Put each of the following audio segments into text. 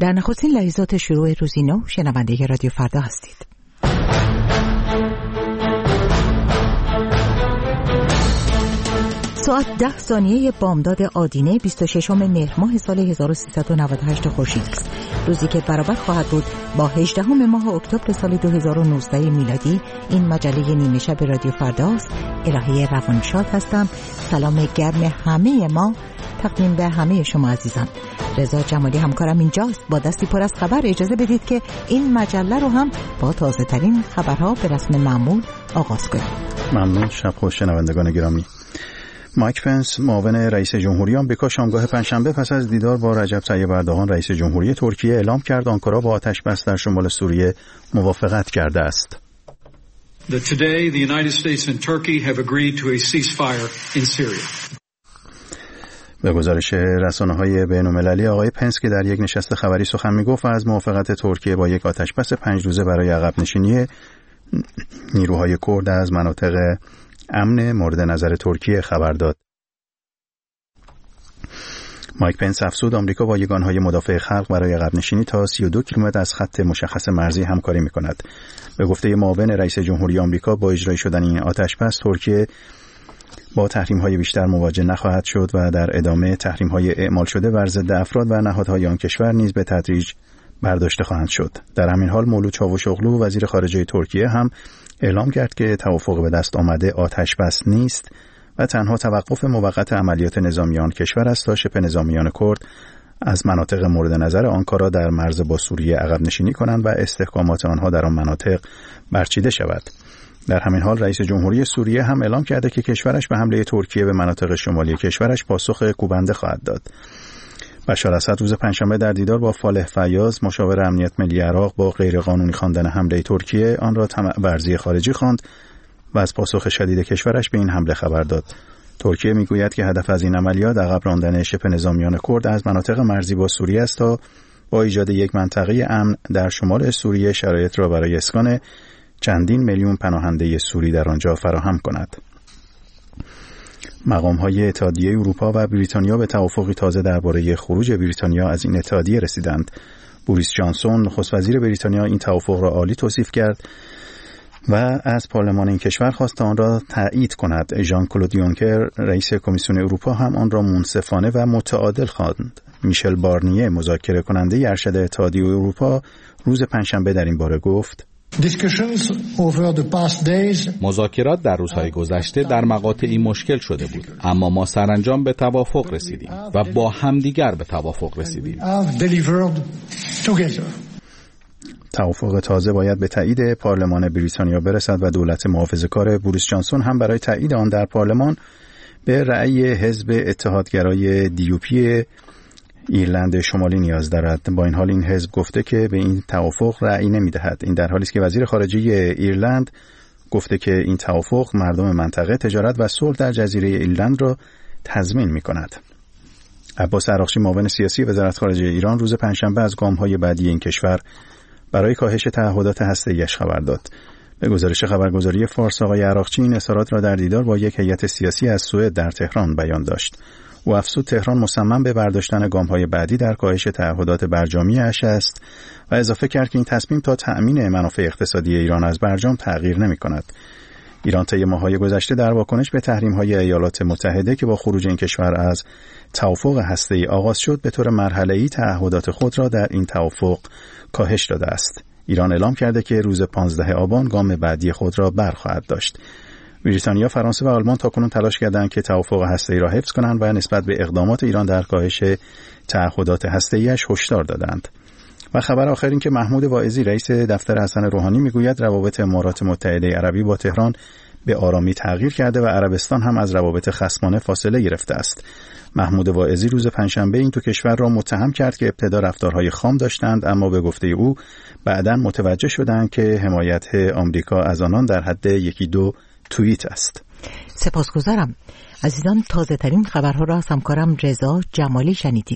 در نخستین لحظات شروع روزی نو شنونده رادیو فردا هستید. ساعت 10 ثانیه بامداد آدینه 26 مهر ماه سال 1398 خورشیدی است. روزی که برابر خواهد بود با 18 ماه اکتبر سال 2019 میلادی. این مجله نیمه شب رادیو فرداست. الهه روانشاد هستم. سلام گرم همه ما تقدیم به همه شما عزیزان. رضا جمالی همکارم اینجاست با دستی پر از خبر. اجازه بدید که این مجله رو هم با تازه ترین خبرها به رسم معمول آغاز کنیم. ممنون. شب خوش شنوندگان گرامی. مایک پنس معاون رئیس جمهوری آمریکا شامگاه پنجشنبه پس از دیدار با رجب طیب اردوغان رئیس جمهوری ترکیه اعلام کرد آنکارا با آتش‌بس در شمال سوریه موافقت کرده است. Today the United States and Turkey have agreed to a ceasefire in Syria. به گزارش رسانه‌های بین‌المللی آقای پنس که در یک نشست خبری سخن می‌گفت از موافقت ترکیه با یک آتش‌بس 5 روزه برای عقب نشینی نیروهای کرد از مناطق امن مورد نظر ترکیه خبر داد. مایک پنس افزود آمریکا با یگانهای مدافع خلق برای عقب نشینی تا 32 کیلومتر از خط مشخص مرزی همکاری می‌کند. به گفته معاون رئیس جمهوری آمریکا با اجرای شدن این آتش‌بس ترکیه با تحریم‌های بیشتر مواجه نخواهد شد و در ادامه تحریم‌های اعمال شده بر ضد افراد و نهادهای آن کشور نیز به تدریج برداشته خواهند شد. در همین حال مولود چاوشوغلو وزیر خارجه ترکیه هم اعلام کرد که توافق به دست آمده آتش‌بس نیست و تنها توقف موقت عملیات نظامیان کشور است تا شبه نظامیان کرد از مناطق مورد نظر آنکارا در مرز با سوریه عقب نشینی کنند و استحکامات آنها در آن مناطق برچیده شود. در همین حال رئیس جمهوری سوریه هم اعلام کرده که کشورش به حمله ترکیه به مناطق شمالی کشورش پاسخ کوبنده خواهد داد. بشار اسد روز پنجشنبه در دیدار با فالح فیاض مشاور امنیت ملی عراق با غیرقانونی خواندن حمله ترکیه آن را طمع ورزی خارجی خواند و از پاسخ شدید کشورش به این حمله خبر داد. ترکیه میگوید که هدف از این عملیات عقب راندن شبه نظامیان کرد از مناطق مرزی با سوریه است تا با ایجاد یک منطقه امن در شمال سوریه شرایط را برای اسکان چندین میلیون پناهنده سوری در آنجا فراهم کند. مقام‌های اتحادیه اروپا و بریتانیا به توافقی تازه درباره خروج بریتانیا از این اتحادیه رسیدند. بوریس جانسون نخست وزیر بریتانیا این توافق را عالی توصیف کرد و از پارلمان این کشور خواست آن را تایید کند. ژان کلود یونکر رئیس کمیسیون اروپا هم آن را منصفانه و متعادل خواند. میشل بارنیه مذاکره کننده ارشد اتحادیه اروپا روز پنجشنبه در این باره گفت مذاکرات در روزهای گذشته در مقاطعی مشکل شده بود، اما ما سرانجام به توافق رسیدیم و با همدیگر به توافق رسیدیم. توافق تازه باید به تایید پارلمان بریتانیا برسد و دولت محافظه‌کار بوریس جانسون هم برای تایید آن در پارلمان به رأی حزب اتحادگرای دیوپی ایرلند شمالی نیاز دارد. با این حال این حزب گفته که به این توافق رأی نمی‌دهد. این در حالی است که وزیر خارجه ایرلند گفته که این توافق مردم منطقه تجارت و صلح در جزیره ایرلند را تضمین می‌کند. عباس عراقچی معاون سیاسی وزارت خارجه ایران روز پنجشنبه از گام‌های بعدی این کشور برای کاهش تعهدات هسته‌ایش خبر داد. به گزارش خبرگزاری فارس آقای عراقچی این اظهارات را در دیدار با یک هیئت سیاسی از سوئد در تهران بیان داشت. او افزود تهران مصمم به برداشتن گام‌های بعدی در کاهش تعهدات برجامی‌اش است و اضافه کرد که این تصمیم تا تأمین منافع اقتصادی ایران از برجام تغییر نمی‌کند. ایران طی ماه‌های گذشته در واکنش به تحریم‌های ایالات متحده که با خروج این کشور از توافق هسته‌ای آغاز شد به طور مرحله‌ای تعهدات خود را در این توافق کاهش داده است. ایران اعلام کرده که روز 15 آبان گام بعدی خود را برخواهد داشت. بریتانیا، فرانسه و آلمان تاکنون تلاش کردند که توافق هسته‌ای را حفظ کنند و نسبت به اقدامات ایران در کاهش تعهدات هسته‌ایش هشدار دادند. و خبر آخر این که محمود واعظی رئیس دفتر حسن روحانی میگوید روابط امارات متحده عربی با تهران به آرامی تغییر کرده و عربستان هم از روابط خصمانه فاصله گرفته است. محمود واعظی روز پنجشنبه این دو کشور را متهم کرد که ابتدا رفتارهای خام داشتند، اما به گفته او بعداً متوجه شدند که حمایت آمریکا از آنان در حد یکی دو توییت است. سپاسگزارم. عزیزان، تازه ترین خبرها را از همکارم رضا جمالی شنیدید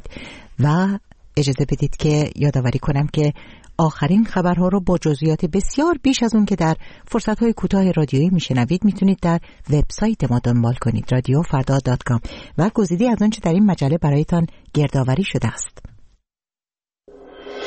و اجازه بدید که یادآوری کنم که آخرین خبرها رو با جزئیات بسیار بیش از اون که در فرصت‌های کوتاه رادیویی میشنوید میتونید در وبسایت ما دنبال کنید radiofarda.com و گزیده از آنچه در این مجله برایتان گردآوری شده است.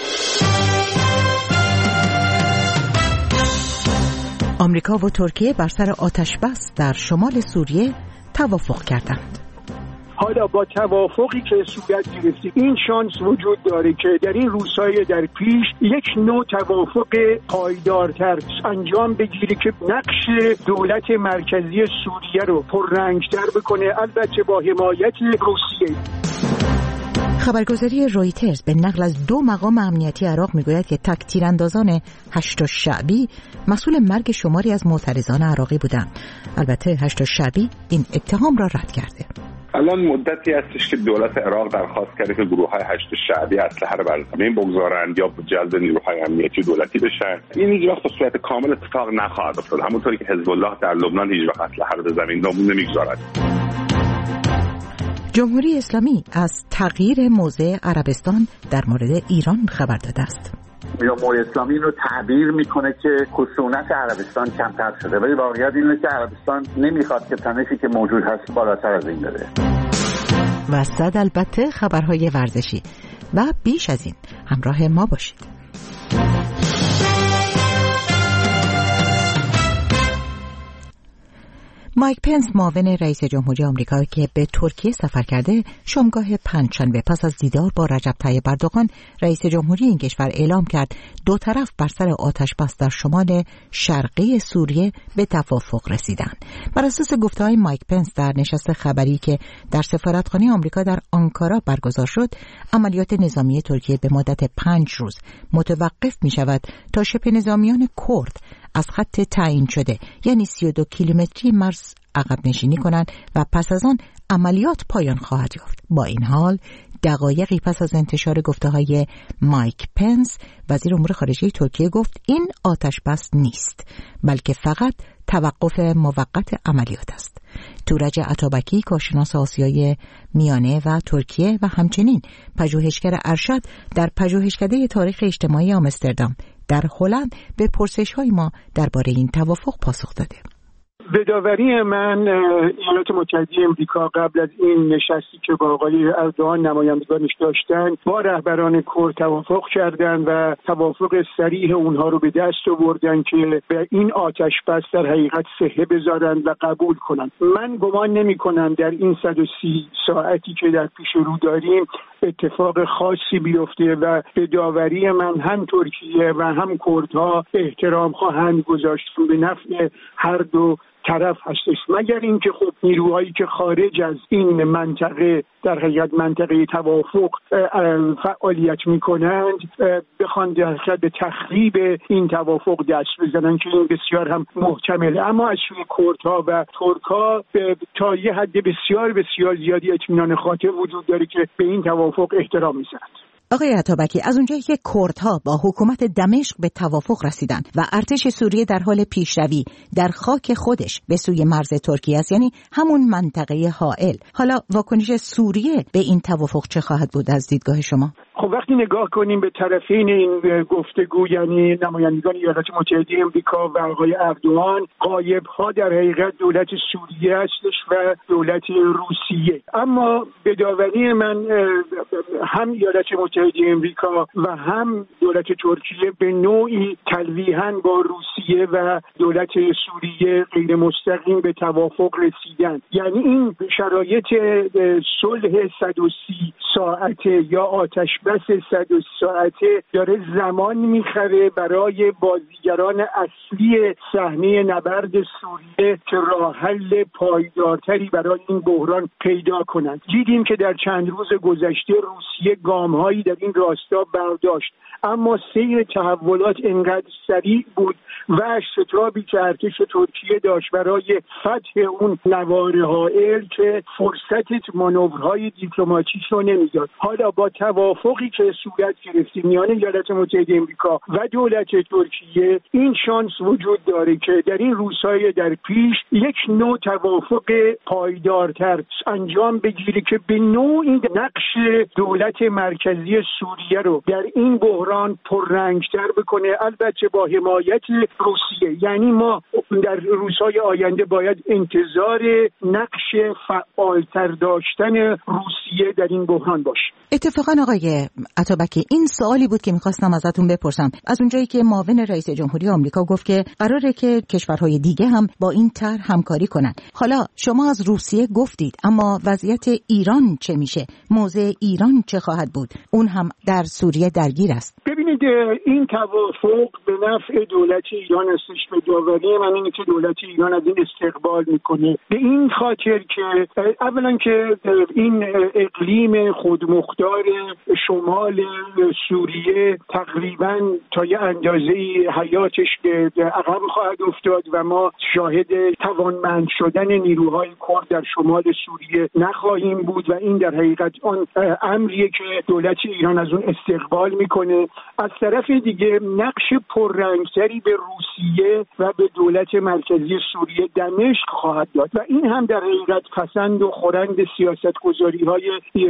آمریکا و ترکیه بر سر آتش‌بس در شمال سوریه توافق کردند. حالا با توافقی که صورت گرفت این شانس وجود داره که در این روزهای در پیش یک نوع توافق پایدارتر انجام بگیره که نقش دولت مرکزی سوریه رو پررنگتر بکنه، البته با حمایت روسیه. خبرگزاری رویترز به نقل از 2 مقام امنیتی عراق میگوید که تک تیراندازان هشت شعبی مسئول مرگ شماری از معترضان عراقی بودند. البته هشت شعبی این اتهام را رد کرده. الان مدتی هستش که دولت عراق درخواست کرده که گروه‌های هشت شعبی اسلحه رو بر زمین بگذارند یا جلب نیروهای امنیتی دولتی بشن. این هیچ وقت به صورت کامل اتفاق نخواهد افتاد، همونطوری که حزب الله در لبنان هیچ وقت اسلحه رو به زمین نمیگذارد. جمهوری اسلامی از تغییر موضع عربستان در مورد ایران خبر داده است. جمهوری اسلامی رو تعبیر میکنه که خشونت عربستان کمتر شده، ولی واقعیت اینه که عربستان نمیخواد که تنشی که موجود هست بالاتر از این بره. و صد البته خبرهای ورزشی و بیش از این همراه ما باشید. مایک پنس معاون رئیس جمهوری آمریکا که به ترکیه سفر کرده شامگاه پنجشنبه پس از دیدار با رجب طیب اردوغان رئیس جمهوری این کشور اعلام کرد دو طرف بر سر آتش‌بس در شمال شرقی سوریه به توافق رسیدند. بر اساس گفته‌های مایک پنس در نشست خبری که در سفارتخانه آمریکا در آنکارا برگزار شد، عملیات نظامی ترکیه به مدت 5 روز متوقف می‌شود تا شبه نظامیان کرد از خط تعیین شده یعنی 32 کیلومتری مرز عقب نشینی کنند و پس از آن عملیات پایان خواهد یافت. با این حال دقایقی پس از انتشار گفته‌های مایک پنس، وزیر امور خارجه ترکیه گفت این آتش بس نیست بلکه فقط توقف موقت عملیات است. تورج عطابکی کارشناس آسیای میانه و ترکیه و همچنین پژوهشگر ارشد در پژوهشکده تاریخ اجتماعی آمستردام در هلند به پرسش‌های ما درباره این توافق پاسخ داده. به داوری من ایالات متحده آمریکا قبل از این نشستی که با آقای اردوغان نمایندگانش داشتن با رهبران کرد توافق کردند و توافق صریح اونها رو به دست آوردن که به این آتش بس در حقیقت صحه بذارن و قبول کنن. من گمان نمی‌کنم در این 130 ساعتی که در پیش رو داریم اتفاق خاصی بیفته و به داوری من هم ترکیه و هم کردها احترام خواهند گذاشت به نفع هر دو طرف هستش، مگر اینکه خب نیروهایی که خارج از این منطقه در حقیقت منطقه توافق فعالیت میکنند بخوان به تخریب این توافق دست بزنن که این بسیار هم محتمله. اما از سوی کردها و ترکها تا یه حد بسیار بسیار زیادی اطمینان خاطر وجود داره که به این توافق احترام میذارند. آقای عطابکی، از اونجایی که کردها با حکومت دمشق به توافق رسیدن و ارتش سوریه در حال پیشروی در خاک خودش به سوی مرز ترکیه است، یعنی همون منطقه حائل، حالا واکنش سوریه به این توافق چه خواهد بود از دیدگاه شما؟ خب وقتی نگاه کنیم به طرفین این گفتگو یعنی نمایندگان ایالات متحده آمریکا و آقای اردوغان، غایب‌ها در حقیقت دولت سوریه هستش و دولت روسیه. اما به داوری من هم ایالات متحده آمریکا و هم دولت ترکیه به نوعی تلویحاً با روسیه و دولت سوریه غیر مستقیم به توافق رسیدن. یعنی این شرایط صلح 130 ساعته یا آتش بس 130 ساعته داره زمان میخره برای بازیگران اصلی صحنه نبرد سوریه که راه حل پایدارتری برای این بحران پیدا کنند. دیدیم که در چند روز گذشته روسیه گام‌هایی در این راستا برداشت، اما سیر تحولات انقدر سریع بود و شتابی که ارتش ترکیه داشت برای فتح اون نوار حائل که فرصت مانورهای دیپلماتیک رو نمیداد. حالا با توافقی که صورت گرفت میان ایالات متحده آمریکا و دولت ترکیه این شانس وجود داره که در این روزهای در پیش یک نوع توافق پایدارتر انجام بگیره که به نوعی نقش دولت مرکزی سوریه رو در این بحران پررنگتر بکنه، البته با حمایت روسیه. یعنی ما در روزهای آینده باید انتظار نقش فعالتر داشتن روسیه در این بحران باشیم. اتفاقا آقای عطابکی، این سوالی بود که میخواستم ازتون بپرسم. از اونجایی که معاون رئیس جمهوری آمریکا گفت که قراره که کشورهای دیگه هم با این طرح همکاری کنن. حالا شما از روسیه گفتید، اما وضعیت ایران چه میشه؟ موضع ایران چه خواهد بود؟ اون هم در سوریه درگیر است. ببینید، این توافق به نفع دولت ایران استش. به داوری من اینه که دولت ایران از این استقبال میکنه، به این خاطر که اولا که این اقلیم خودمختار شمال سوریه تقریبا تا یه اندازه حیاتش به عقب خواهد افتاد و ما شاهد توانمند شدن نیروهای کرد در شمال سوریه نخواهیم بود و این در حقیقت آن امریه که دولت ایران از اون استقبال میکنه. از طرف دیگه نقش پررنگتری به روسیه و به دولت مرکزی سوریه دمشق خواهد داد و این هم در حقیقت پسند و خورند سیاستگذاری‌های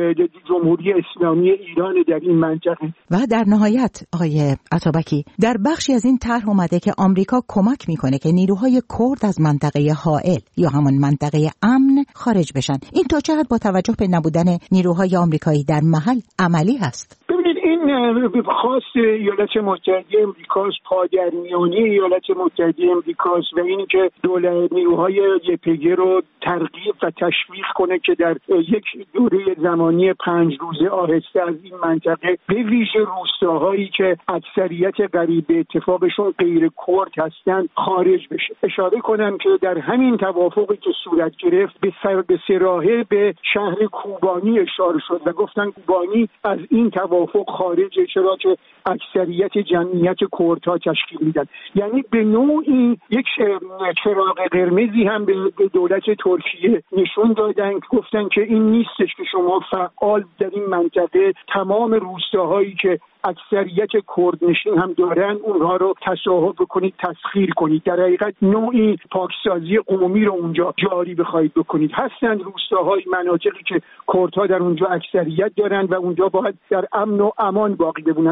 جمهوری اسلامی ایران در این منطقه. و در نهایت آقای عطابکی، در بخشی از این طرح اومده که آمریکا کمک میکنه که نیروهای کرد از منطقه حائل یا همون منطقه امن خارج بشن. این تا چه حد با توجه به نبودن نیروهای آمریکایی در محل عملی هست؟ ببینید، این خواست ایالات متحده امریکاست، پادرمیانی ایالات متحده امریکاست و اینی که دولت نیروهای YPG رو ترغیب و تشویق کنه که در یک دوره زمانی 5 روزه آهسته از این منطقه به ویژه روستاهایی که اکثریت قریب به اتفاقشون غیر کرد هستند خارج بشه. اشاره کنم که در همین توافقی که صورت گرفت به صراحه به شهر کوبانی اشاره شد و گفتن کوبانی از این توافق خارجه، چرا که اکثریت جمعیت کردها تشکیل میدن. یعنی به نوعی یک چراغ قرمزی هم به دولت ترکیه نشون دادن که گفتن که این نیستش که شما فعال در این منطقه تمام روستاهایی که اکثریت کردنشین هم دارن اونها رو تصاحب بکنید، تسخیر کنید، در حقیقت نوعی پاکسازی قومی رو اونجا جاری بخواید بکنید. هستند روستاهای مناطقی که کردها در اونجا اکثریت دارن و اونجا باید در امن و امان باقی بمونن.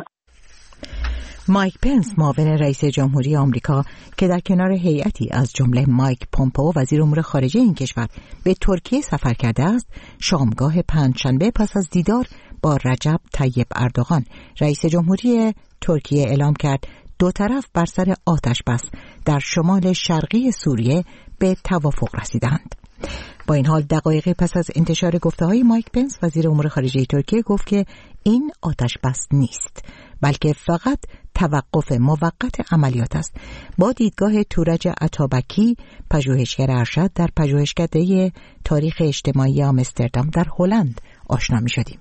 مایک پنس، معاون رئیس جمهوری آمریکا که در کنار هیئتی از جمله مایک پومپئو وزیر امور خارجه این کشور به ترکیه سفر کرده است، شامگاه پنجشنبه پس از دیدار با رجب طیب اردوغان رئیس جمهوری ترکیه اعلام کرد دو طرف بر سر آتش بس در شمال شرقی سوریه به توافق رسیدند. با این حال دقایقی پس از انتشار گفته‌های مایک پنس، وزیر امور خارجه ترکیه گفت که این آتش بس نیست، بلکه فقط توقف موقت عملیات است. با دیدگاه تورج عطابکی، پژوهشگر ارشد در پژوهشکده تاریخ اجتماعی آمستردام در هلند آشنا می‌شدیم.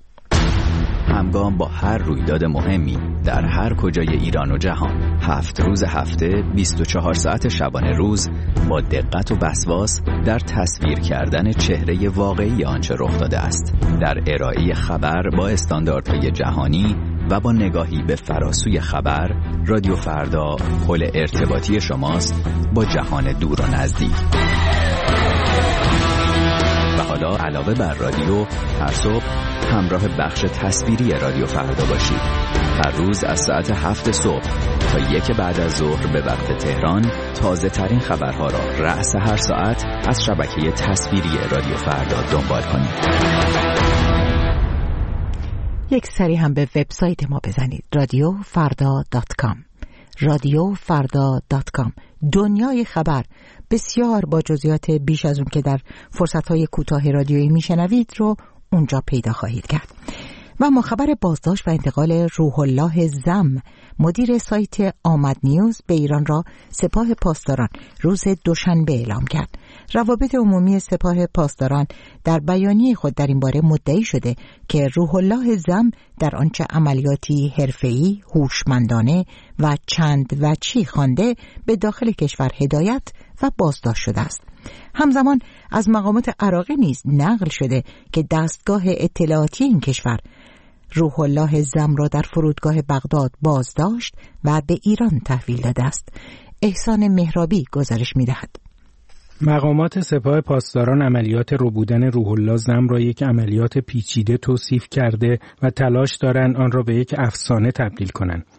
همگام با هر رویداد مهمی در هر کجای ایران و جهان، 7 روز هفته 24 ساعت شبانه روز با دقت و وسواس در تصویر کردن چهره واقعی آنچه رخ داده است، در ارائه خبر با استانداردهای جهانی و با نگاهی به فراسوی خبر، رادیو فردا پل ارتباطی شماست با جهان دور و نزدیک. و حالا علاوه بر رادیو، هر صبح همراه بخش تصویری رادیو فردا باشید. هر روز از ساعت 7 صبح تا 1 بعد از ظهر به وقت تهران تازه ترین خبرها را رأس هر ساعت از شبکه تصویری رادیو فردا دنبال کنید. یک سری هم به وبسایت ما بزنید، radiofarda.com. radiofarda.com. دنیای خبر بسیار با جزئیات بیش از اون که در فرصت‌های کوتاه رادیویی میشنوید رو اونجا پیدا خواهید کرد. و ما خبر بازداشت و انتقال روح الله زم، مدیر سایت آمد نیوز، به ایران را سپاه پاسداران روز دوشنبه اعلام کرد. روابط عمومی سپاه پاسداران در بیانیه خود در این باره مدعی شده که روح الله زم در آنچه عملیاتی حرفه‌ای، هوشمندانه و چند وجهی خوانده به داخل کشور هدایت و بازداشت شده است. همزمان از مقامات عراقی نیز نقل شده که دستگاه اطلاعاتی این کشور روح الله زم را در فرودگاه بغداد بازداشت و به ایران تحویل داده است. احسان مهرابی گزارش می‌دهد. مقامات سپاه پاسداران عملیات ربودن روح الله زم را یک عملیات پیچیده توصیف کرده و تلاش دارند آن را به یک افسانه تبدیل کنند.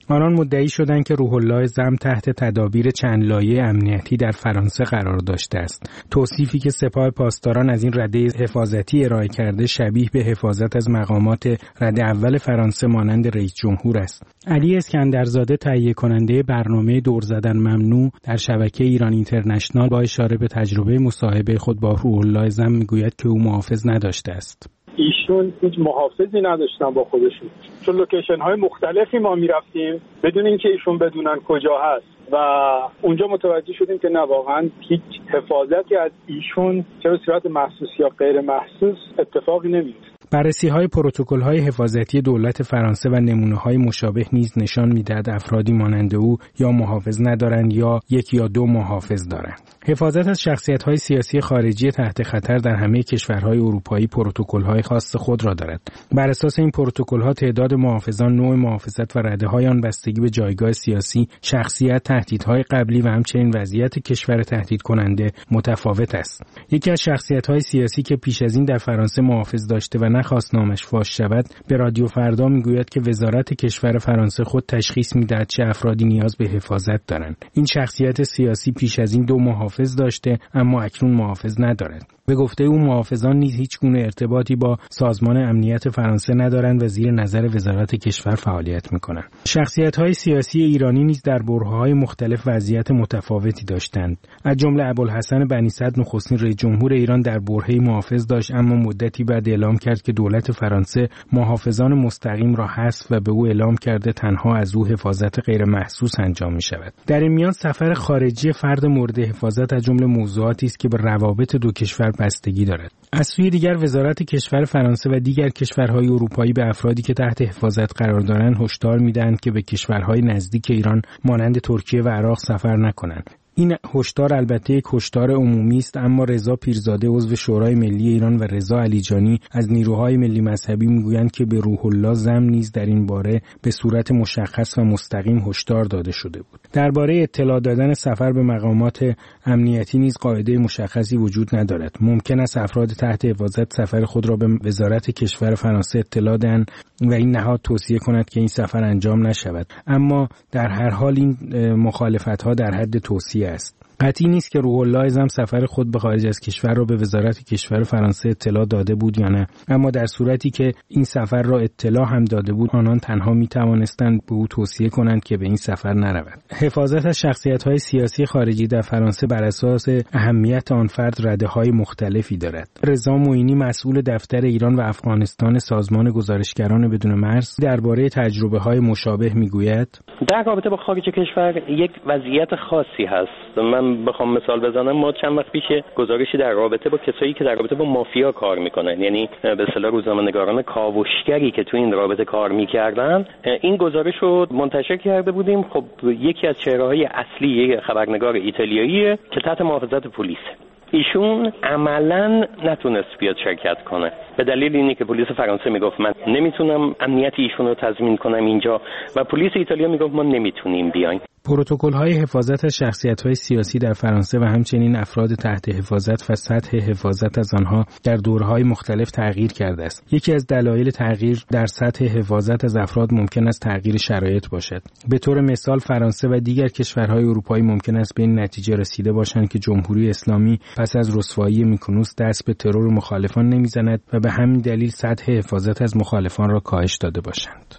آنان مدعی شدند که روح الله زم تحت تدابیر چند لایه امنیتی در فرانسه قرار داشته است. توصیفی که سپاه پاسداران از این رده حفاظتی ارائه کرده شبیه به حفاظت از مقامات رده اول فرانسه مانند رئیس جمهور است. علی اسکندرزاده تهیه کننده برنامه دور زدن ممنوع در شبکه ایران اینترنشنال با اشاره به تجربه مصاحبه خود با روح الله زم میگوید که او محافظ نداشته است. ایشون هیچ محافظی نداشتن با خودشون، چون لوکیشن های مختلفی ما میرفتیم بدون اینکه ایشون بدونن کجا هست و اونجا متوجه شدیم که نه، واقعا هیچ حفاظتی از ایشون چه به صورت محسوس یا غیر محسوس اتفاقی نمیفته. بررسی‌های پروتکل‌های حفاظتی دولت فرانسه و نمونه‌های مشابه نیز نشان می‌دهد افرادی مانند او یا محافظ ندارند یا یک یا دو محافظ دارند. حفاظت از شخصیت‌های سیاسی خارجی تحت خطر در همه کشورهای اروپایی پروتکل‌های خاص خود را دارد. بر اساس این پروتکل‌ها تعداد محافظان، نوع محافظت و رده‌های آن بستگی به جایگاه سیاسی، شخصیت، تهدیدهای قبلی و همچنین وضعیت کشور تهدید کننده متفاوت است. یکی از شخصیت‌های سیاسی که پیش از این در فرانسه محافظ داشته و نخواست نامش فاش شود، به رادیو فردا میگوید که وزارت کشور فرانسه خود تشخیص میدهد چه افرادی نیاز به حفاظت دارند. این شخصیت سیاسی پیش از این 2 محافظ داشته اما اکنون محافظ ندارد. به گفته او محافظان نیز هیچ گونه ارتباطی با سازمان امنیت فرانسه ندارند و زیر نظر وزارت کشور فعالیت می‌کنند. شخصیت‌های سیاسی ایرانی نیز در برهه‌های مختلف وضعیت متفاوتی داشتند. از جمله ابوالحسن بنی صدر نخستین رئیس جمهور ایران در برهه‌ای محافظ داشت، اما مدتی بعد اعلام کرد که دولت فرانسه محافظان مستقیم را حذف و به او اعلام کرده تنها از او حفاظت غیر محسوس انجام می‌شود. در این میان سفر خارجی فرد مورد حفاظت از جمله موضوعاتی است که به روابط دو کشور بستگی دارد. از سوی دیگر وزارت کشور فرانسه و دیگر کشورهای اروپایی به افرادی که تحت حفاظت قرار دارند هشدار می‌دهند که به کشورهای نزدیک ایران مانند ترکیه و عراق سفر نکنند. این هشدار البته یک هشدار عمومی است، اما رضا پیرزاده عضو شورای ملی ایران و رضا علیجانی از نیروهای ملی مذهبی میگویند که به روح الله زم نیز در این باره به صورت مشخص و مستقیم هشدار داده شده بود. درباره اطلاع دادن سفر به مقامات امنیتی نیز قاعده مشخصی وجود ندارد. ممکن است افراد تحت حفاظت سفر خود را به وزارت کشور فرانسه اطلاع دهند و این نهاد توصیه کند که این سفر انجام نشود، اما در هر حال این مخالفت‌ها در حد توصیه است. قطعی نیست که روح الله زم سفر خود به خارج از کشور را به وزارت کشور فرانسه اطلاع داده بود یا نه، اما در صورتی که این سفر را اطلاع هم داده بود آنان تنها می توانستند به او توصیه کنند که به این سفر نرود. حفاظت از شخصیت‌های سیاسی خارجی در فرانسه بر اساس اهمیت آن فرد رده‌های مختلفی دارد. رضا معینی مسئول دفتر ایران و افغانستان سازمان گزارشگران بدون مرز درباره تجربه‌های مشابه میگوید: در رابطه با خارج کشور یک وضعیت خاصی هست. من بخوام مثال بزنم، ما چند وقت پیش گزارشی در رابطه با کسایی که در رابطه با مافیا کار میکنن، یعنی به اصطلاح روزنامه‌نگاران کاوشگری که تو این رابطه کار میکردن، این گزارش رو منتشر کرده بودیم. خب یکی از چهره‌های اصلی خبرنگار ایتالیاییه که تحت محافظت پلیس. ایشون عملاً نتونست بیاد شرکت کنه به دلیل اینی که پلیس فرانسه میگفت من نمیتونم امنیت ایشون رو تضمین کنم اینجا و پلیس ایتالیا میگفت ما نمیتونیم بیایم. پروتکل‌های حفاظت از شخصیت‌های سیاسی در فرانسه و همچنین افراد تحت حفاظت و سطح حفاظت از آنها در دوره‌های مختلف تغییر کرده است. یکی از دلایل تغییر در سطح حفاظت از افراد ممکن است تغییر شرایط باشد. به طور مثال فرانسه و دیگر کشورهای اروپایی ممکن است به این نتیجه رسیده باشند که جمهوری اسلامی پس از رسوایی میکنوس دست به ترور مخالفان نمیزند و به همین دلیل سطح حفاظت از مخالفان را کاهش داده باشند.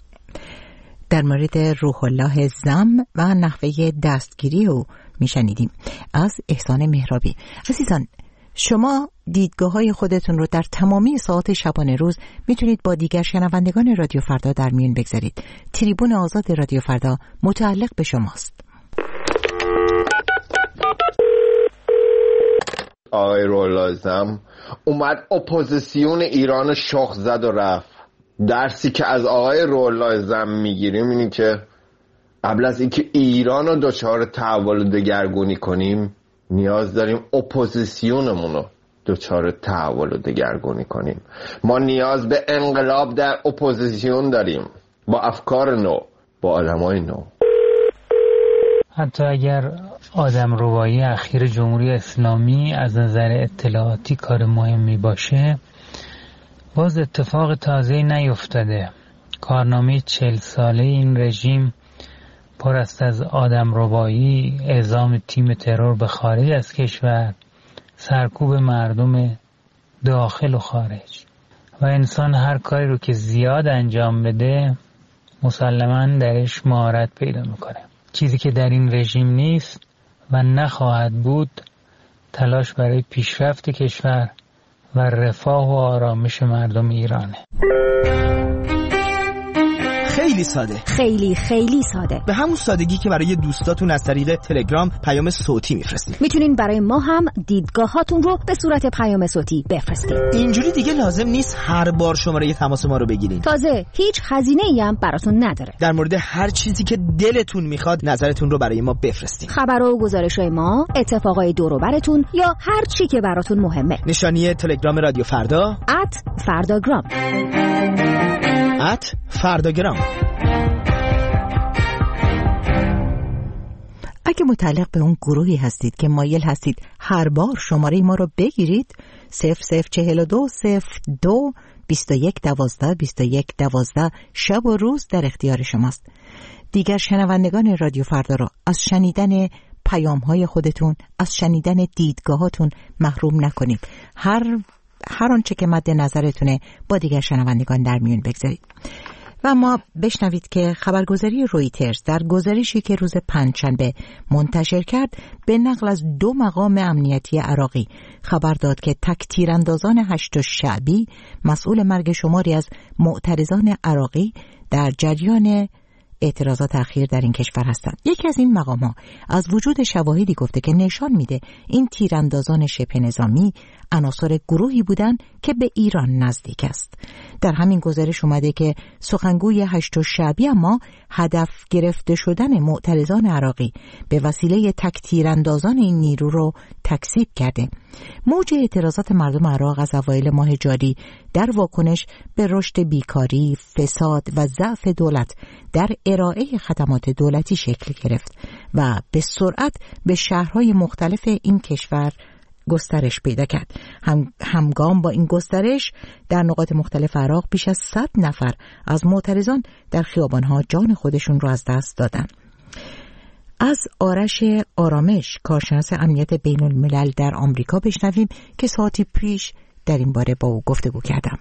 در مورد روح الله زم و نحوه دستگیری او میشنیدیم از احسان مهرابی. عزیزان، شما دیدگاه‌های خودتون رو در تمامی ساعات شبانه روز میتونید با دیگر شنوندگان رادیو فردا در میون بگذارید. تریبون آزاد رادیو فردا متعلق به شماست. آقای روح الله زم اومد اپوزیسیون ایران شخ زد و رفت. درسی که از آقای روح الله زم میگیریم اینی که قبل از اینکه ایران رو دچار تحول و دگرگونی کنیم نیاز داریم اپوزیسیونمون رو دچار تحول و دگرگونی کنیم. ما نیاز به انقلاب در اپوزیسیون داریم، با افکار نو، با آدمای نو. حتی اگر آدم روایی اخیر جمهوری اسلامی از نظر اطلاعاتی کار مهمی باشه، باز اتفاق تازه‌ای نیفتاده. کارنامه 40 ساله این رژیم پر است از آدمربایی، اعزام تیم ترور به خارج از کشور، سرکوب مردم داخل و خارج. و انسان هر کاری رو که زیاد انجام بده مسلماً درش مهارت پیدا میکنه. چیزی که در این رژیم نیست و نخواهد بود تلاش برای پیشرفت کشور و رفاه و آرامش مردم ایرانه. خیلی ساده، خیلی ساده، به همون سادگی که برای دوستاتون از طریق تلگرام پیام صوتی میفرستید. میتونین برای ما هم دیدگاهاتون رو به صورت پیام صوتی بفرستید. اینجوری دیگه لازم نیست هر بار شماره تماس ما رو بگیرین. تازه هیچ هزینه‌ای هم براتون نداره. در مورد هر چیزی که دلتون میخواد نظرتون رو برای ما بفرستید. خبر و گزارش‌های ما، اتفاقای دور و براتون یا هر چی که براتون مهمه. نشانی تلگرام رادیو فردا @فرداگرام. فرداگرام. اگه متعلق به اون گروهی هستید که مایل هستید هر بار شماره ما رو بگیرید 0042 02 21 12 21 12 شب و روز در اختیار شماست. دیگر شنوندگان رادیو فردا را از شنیدن پیام‌های خودتون، از شنیدن دیدگاهاتون محروم نکنید. هر آنچه که مد نظرتونه با دیگر شنوندگان در میون بگذارید. و ما بشنوید که خبرگزاری رویترز در گزارشی که روز پنجشنبه منتشر کرد به نقل از 2 مقام امنیتی عراقی خبر داد که تک تیراندازان 8 شعبی مسئول مرگ شماری از معترضان عراقی در جریان اعتراضات اخیر در این کشور هستند. یکی از این مقام‌ها از وجود شواهدی گفته که نشان میده این تیراندازان شبه نظامی عناصر گروهی بودند که به ایران نزدیک است. در همین گزارش اومده که سخنگوی 8 شعبی اما هدف گرفته شدن معترضان عراقی به وسیله تک تیراندازان این نیرو رو تکذیب کرده. موج اعتراضات مردم عراق از اوایل ماه جاری در واکنش به رشد بیکاری، فساد و ضعف دولت در ارائه خدمات دولتی شکل گرفت و به سرعت به شهرهای مختلف این کشور گسترش پیدا کرد. همگام با این گسترش در نقاط مختلف عراق بیش از 100 نفر از معترضان در خیابانها جان خودشون رو از دست دادن. از آرش آرامش، کارشناس امنیت بین الملل در آمریکا بشنویم که ساعتی پیش در این باره با او گفتگو کردم.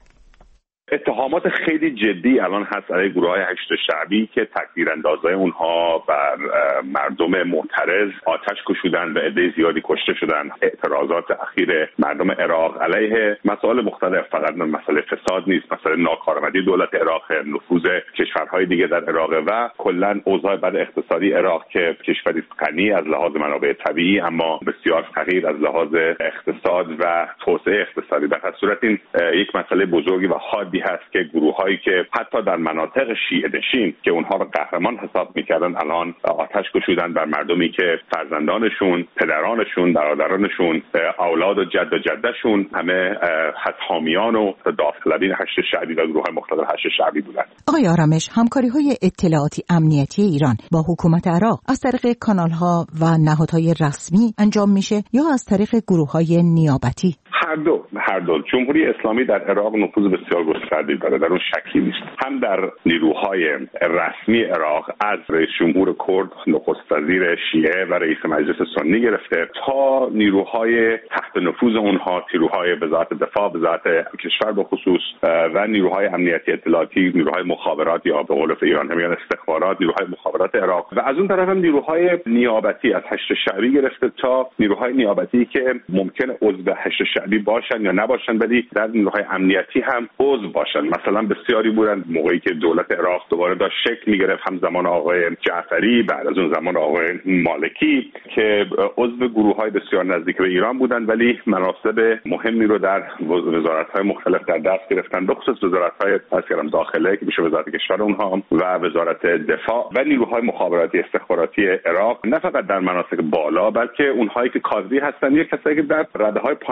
اتهامات خیلی جدی الان هست علیه گروه‌های 8 شعبی که تکفیراندازای اونها بر مردم معترض آتش کشیدن و عده زیادی کشته شدن. اعتراضات اخیر مردم عراق علیه مسائل مختلف، فقط مسئله فساد نیست، مسئله ناکارآمدی دولت عراق، نفوذ کشورهای دیگه در عراق و کلا اوضاع بد اقتصادی عراق که کشوری غنی از لحاظ منابع طبیعی اما بسیار فقیر از لحاظ اقتصاد و توسعه اقتصادی. در هر صورت این یک مسئله بزرگی و حادی هست که گروه‌هایی که حتی در مناطق شیعه نشین که اونها رو قهرمان حساب می‌کردن الان آتش کشیدن بر مردمی که فرزندانشون، پدرانشون، برادرانشون، اولاد و جد و جدهشون همه حامیان و داوطلبین 8 شعبی و گروه‌های مختلف 8 شعبی بودند. آقای آرامش، همکاری‌های اطلاعاتی امنیتی ایران با حکومت عراق از طریق کانال‌ها و نهادهای رسمی انجام میشه یا از طریق گروه‌های نیابتی؟ هر دو. جمهوری اسلامی در عراق نفوذ بسیار گسترده‌ای داره، در اون شکی نیست. هم در نیروهای رسمی عراق از رئیس جمهور کرد، نخست وزیر شیعه و رئیس مجلس سنی گرفته تا نیروهای تحت نفوذ اونها، نیروهای وزارت دفاع، وزارت کشور به خصوص و نیروهای امنیتی اطلاعاتی، نیروهای مخابرات یا به قول ایران میگن استخبارات، نیروهای مخابرات عراق و از اون طرف هم نیروهای نیابتی از 8 شعبی گرفته تا نیروهای نیابتی که ممکن عضو 8 شعبی باشن یا نباشن ولی در نیروهای امنیتی هم عضو باشن. مثلا بسیاری بودن موقعی که دولت عراق دوباره داشت شکل میگرفت، هم زمان آقای جعفری، بعد از اون زمان آقای مالکی که عضو گروه‌های بسیار نزدیک به ایران بودن ولی مناصب مهمی رو در وزارت‌های مختلف در دست گرفتن، به خصوص وزارت‌های داخله که میشه وزارت کشور اونها و وزارت دفاع و نیروهای مخابراتی استخباراتی عراق، نه فقط در مناطق بالا بلکه اونهایی که کادری هستن یا کسایی که در رده‌های پایین‌تر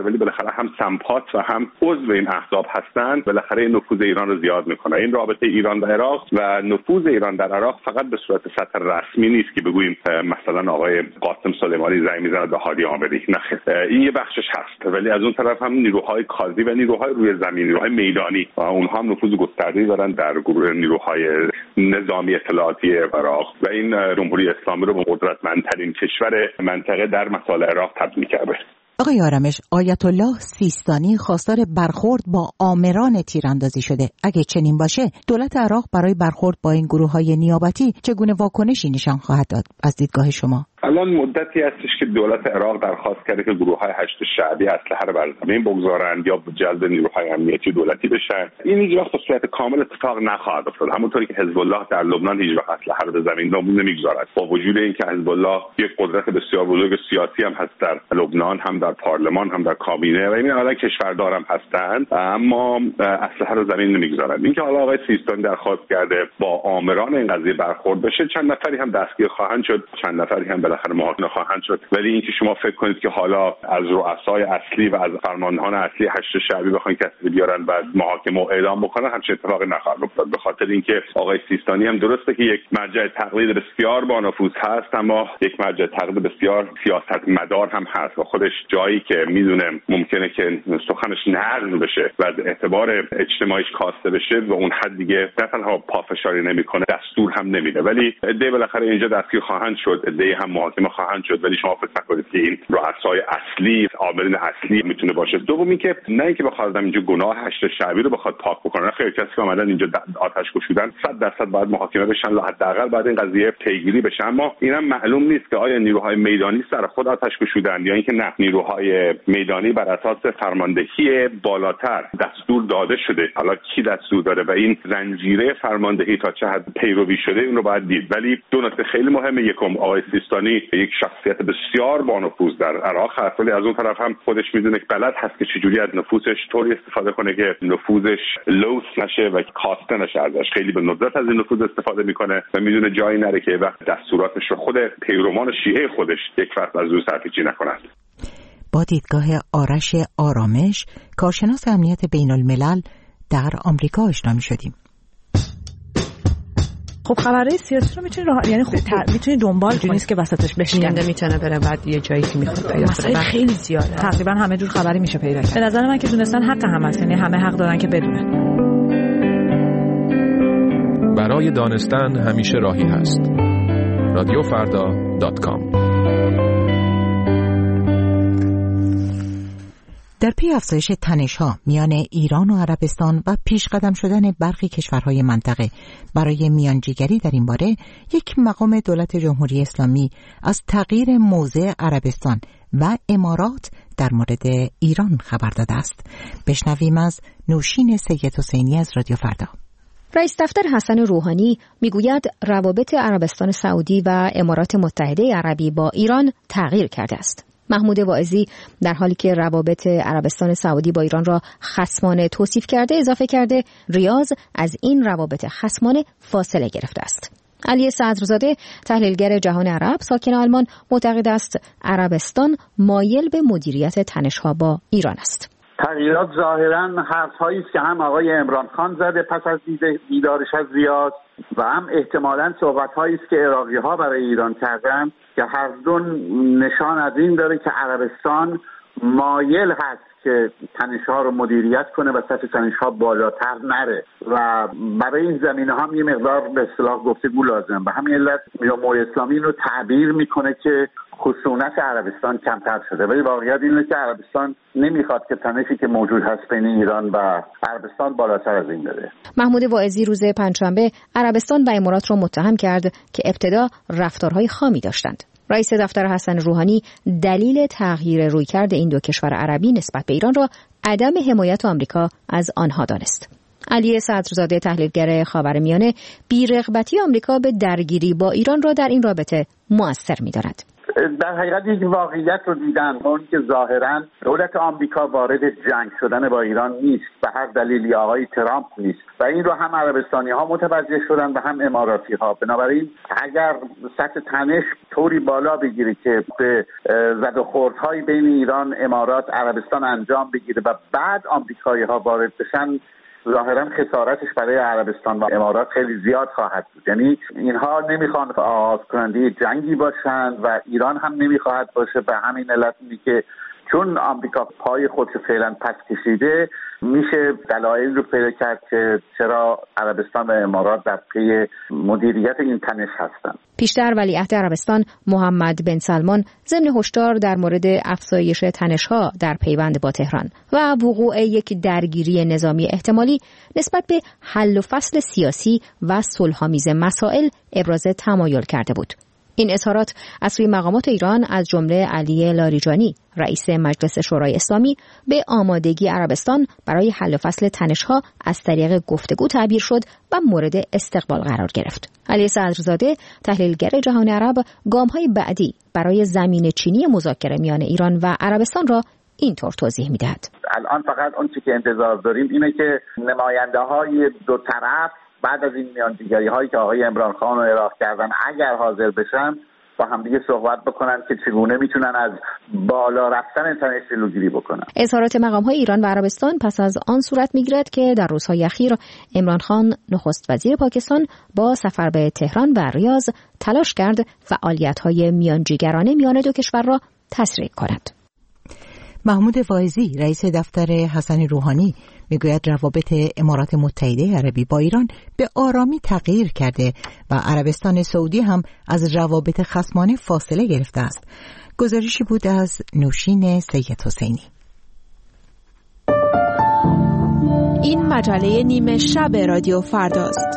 ولی بالاخره هم سمپات و هم عضو این احزاب هستند، بالاخره نفوذ ایران رو زیاد میکنه. این رابطه ایران و عراق و نفوذ ایران در عراق فقط به صورت سطح رسمی نیست که بگوییم مثلا آقای قاسم سلیمانی زنگ میزنه به هادی عامری، نه، این یه بخشش هست، ولی از اون طرف هم نیروهای کاذب و نیروهای روی زمین، نیروهای میدانی و اونها هم نفوذ گسترده‌ای دارن در گروه نیروهای نظامی اطلاعاتی عراق و این جمهوری اسلامی رو به قدرتمندترین کشور منطقه در مسائل عراق تبدیل کرده. آقای آرامش، آیت الله سیستانی خواستار برخورد با آمران تیراندازی شده. اگه چنین باشه، دولت عراق برای برخورد با این گروه‌های نیابتی چگونه واکنشی نشان خواهد داد از دیدگاه شما؟ الان مدتی هستش که دولت عراق درخواست کرده که گروه‌های هشت شعبی اسلحه رو بر زمین بگذارند یا جلب نیروهای امنیتی دولتی بشن. این هیچ وقت به صورت کامل اتفاق نخواهد افتاد، همونطوری که حزب الله در لبنان هیچ وقت اسلحه رو به زمین نمیگذارد، با وجود اینکه حزب الله یک قدرت بسیار بزرگ سیاسی هم هست در لبنان، هم در پارلمان، هم در کابینه و این الان کشوردار هم هستند، اما اسلحه رو زمین نمیگذارند. اینکه حالا آقای سیستانی درخواست کرده با آمران این قضیه برخورد بشه، چند نفری هم دستگیر خواهند شد، چند نفری هم بالاخره محاکمه خواهند شد، ولی اینکه شما فکر کنید که حالا از رؤسای اصلی و از فرماندهان اصلی هشت شعبی بخواید کسی بیارن و محاکمه و اعدام بکنن، همچین اتفاقی نخواهد افتاد، به خاطر اینکه آقای سیستانی هم درسته که یک مرجع تقلید بسیار با نفوذ هست، اما یک مرجع تقلید بسیار سیاستمدار هم هست و خودش جایی که میدونه ممکنه که سخنش نقض بشه و اعتبار اجتماعیش کاسته بشه و اون حد دیگه نه تنها پافشاری نمیکنه، دستور هم نمیده، ولی عده بالاخره اینجا دستگیر خواهند شد، عده هم محاکمه خواهند شد، ولی شما فکر نکنید که این رؤسای اصلی، عاملین اصلی میتونه باشه. دومی که نه اینکه بخواد اینجا گناه هشت شعبی رو بخواد پاک بکنه، خیلی کسی که اومدن اینجا آتش کشیدن 100% باید محاکمه بشن، حداقل باید این قضیه پیگیری بشه، اما اینم معلوم نیست که آیا نیروهای میدانی سر خود آتش کشیدن یا اینکه نه، نیروهای میدانی بر اساس فرماندهی بالاتر دستور داده شده. حالا کی دستور داده و این زنجیره فرماندهی تا چه حد پیروی شده اون رو باید دید. ولی دو نکته خیلی مهمه، یکم آقای سیستانی یک شخصیت بسیار با نفوذ در عراق هست، ولی از اون طرف هم خودش میدونه که بلد هست که چجوری از نفوذش طوری استفاده کنه که نفوذش لوث نشه و کاسته نشه ازش. خیلی به ندرت از این نفوذ استفاده میکنه و میدونه جایی نره که وقت دستوراتش رو خود پیروان شیعه خودش یک وقت از روی سرپیچی نکنند. با دیدگاه آرش آرامش، کارشناس امنیت بین الملل در آمریکا آشنا می‌شدیم. خب خبرهای سیاسی رو میتونی یعنی خوب میتونی دنبال کنی، نیست که وسطش بشینه، میتونه بره بعد یه جایی که میخواد پیدا کنه. خیلی زیاده، تقریبا همه جور خبری میشه پیدا کرد. به نظر من که دونستن حق هم هست، یعنی همه حق دارن که بدونن. برای دانستن همیشه راهی هست. radiofarda.com. در پی افزایش تنش‌ها میان ایران و عربستان و پیش قدم شدن برخی کشورهای منطقه برای میانجیگری در این باره، یک مقام دولت جمهوری اسلامی از تغییر موضع عربستان و امارات در مورد ایران خبر داده است. بشنویم از نوشین سید حسینی از رادیو فردا. رئیس دفتر حسن روحانی میگوید روابط عربستان سعودی و امارات متحده عربی با ایران تغییر کرده است. محمود واعظی در حالی که روابط عربستان سعودی با ایران را خصمانه توصیف کرده، اضافه کرده ریاض از این روابط خصمانه فاصله گرفته است. علی صدرزاده تحلیلگر جهان عرب ساکن آلمان معتقد است عربستان مایل به مدیریت تنش‌ها با ایران است. تغییرات ظاهراً حرف‌هایی است که هم آقای عمران خان زده پس از دیدارش از ریاض و هم احتمالاً صحبت‌هایی است که عراقی‌ها برای ایران کردن که هر دو نشان از این داره که عربستان مایل هست که تنش‌ها رو مدیریت کنه و سطح تنش‌ها بالاتر نره و برای این زمینه هم یه مقدار به اصطلاح گفتگو لازم. به همین علت جمهوری اسلامی رو تعبیر میکنه که خشونت عربستان کمتر شده، ولی واقعیت اینه که عربستان نمیخواد که تنشی که موجود هست بین ایران و عربستان بالاتر از این بره. محمود واعظی روز پنجشنبه عربستان و امارات را متهم کرد که ابتدا رفتارهای خامی داشتند. رئیس دفتر حسن روحانی دلیل تغییر رویکرد این دو کشور عربی نسبت به ایران را عدم حمایت آمریکا از آنها دانست. علی صدرزاده تحلیلگر خاورمیانه بی‌رغبتی آمریکا به درگیری با ایران را در این رابطه مؤثر می‌داند. در حقیقت یک واقعیت رو دیدن، اون که ظاهراً دولت آمریکا وارد جنگ شدن با ایران نیست، به هر دلیلی آقای ترامپ نیست و این رو هم عربستانی ها متوجه شدن و هم اماراتی ها. بنابراین اگر سطح تنش طوری بالا بگیره که به زد و خوردهای بین ایران، امارات، عربستان انجام بگیره و بعد آمریکایی ها وارد بشن، ظاهرا خسارتش برای عربستان و امارات خیلی زیاد خواهد بود. یعنی اینها نمیخوان آغاز کننده جنگی باشند و ایران هم نمیخواهد باشه. به همین علت که چون آمریکا پای خودش فعلا پس کشیده، میشه دلایل رو پیدا کرد که چرا عربستان و امارات در پی مدیریت این تنش هستند. پیشتر ولیعهد عربستان محمد بن سلمان ضمن هشدار در مورد افزایش تنش‌ها در پیوند با تهران و وقوع یک درگیری نظامی احتمالی نسبت به حل و فصل سیاسی و صلح‌آمیز مسائل ابراز تمایل کرده بود. این اظهارات از سوی مقامات ایران از جمله علی لاریجانی رئیس مجلس شورای اسلامی به آمادگی عربستان برای حل و فصل تنش‌ها از طریق گفتگو تعبیر شد و مورد استقبال قرار گرفت. علی صدرزاده تحلیلگر جهان عرب گام‌های بعدی برای زمین چینی مذاکره میان ایران و عربستان را اینطور توضیح می‌دهد. الان فقط اون چیزی که انتظار داریم اینه که نماینده‌های دو طرف بعد از این میانجیگری هایی که آقای عمران خان رو اراغ کردن اگر حاضر بشن با هم دیگه صحبت بکنن که چگونه میتونن از بالا رفتن تنش جلوگیری بکنن. اظهارات مقام های ایران و عربستان پس از آن صورت میگیرد که در روزهای اخیر عمران خان نخست وزیر پاکستان با سفر به تهران و ریاض تلاش کرد فعالیت های میانجیگرانه میان دو کشور را تسریع کند. محمود واعظی رئیس دفتر حسن روحانی میگوید روابط امارات متحده عربی با ایران به آرامی تغییر کرده و عربستان سعودی هم از روابط خصمانه فاصله گرفته است. گزارشی بود از نوشین سید حسینی. این مجله نیمه شب رادیو فرداست.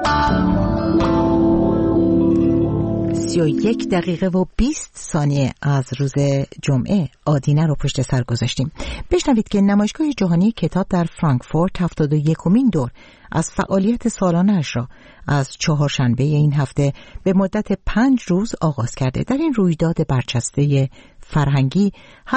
31 دقیقه و 20 ثانیه از روز جمعه آدینه رو پشت سر گذاشتیم. بشنوید که نمایشگاه جهانی کتاب در فرانکفورت 71مین دور از فعالیت سالانه‌اش را از چهارشنبه این هفته به مدت 5 روز آغاز کرده. در این رویداد برچسته فرهنگی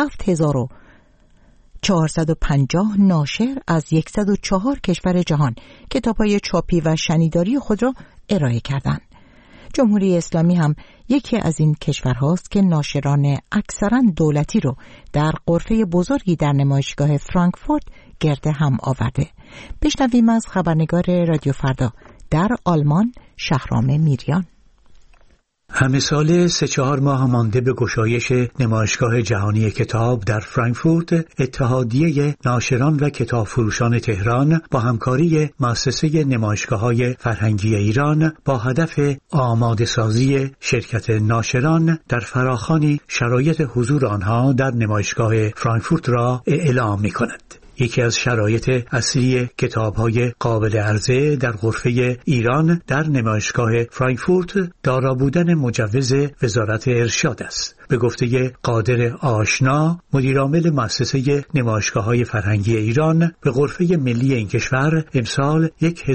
7450 ناشر از 104 کشور جهان کتاب‌های چاپی و شنیداری خود را ارائه کردند. جمهوری اسلامی هم یکی از این کشورهاست که ناشران اکثرا دولتی رو در غرفه بزرگی در نمایشگاه فرانکفورت گرد هم آورده. بشنویم از خبرنگار رادیو فردا در آلمان شهرام میریان. همه ساله 3-4 ماه مانده به گشایش نمایشگاه جهانی کتاب در فرانکفورت، اتحادیه ناشران و کتاب فروشان تهران با همکاری مؤسسه نمایشگاه‌های فرهنگی ایران با هدف آماده سازی شرکت ناشران در فراخوانی شرایط حضور آنها در نمایشگاه فرانکفورت را اعلام می‌کند. یکی از شرایط اصلی کتاب‌های قابل عرضه در غرفه ایران در نمایشگاه فرانکفورت دارا بودن مجوز وزارت ارشاد است. به گفته قادر آشنا، مدیرعامل مؤسسه نمایشگاه‌های فرهنگی ایران، به غرفه ملی این کشور امسال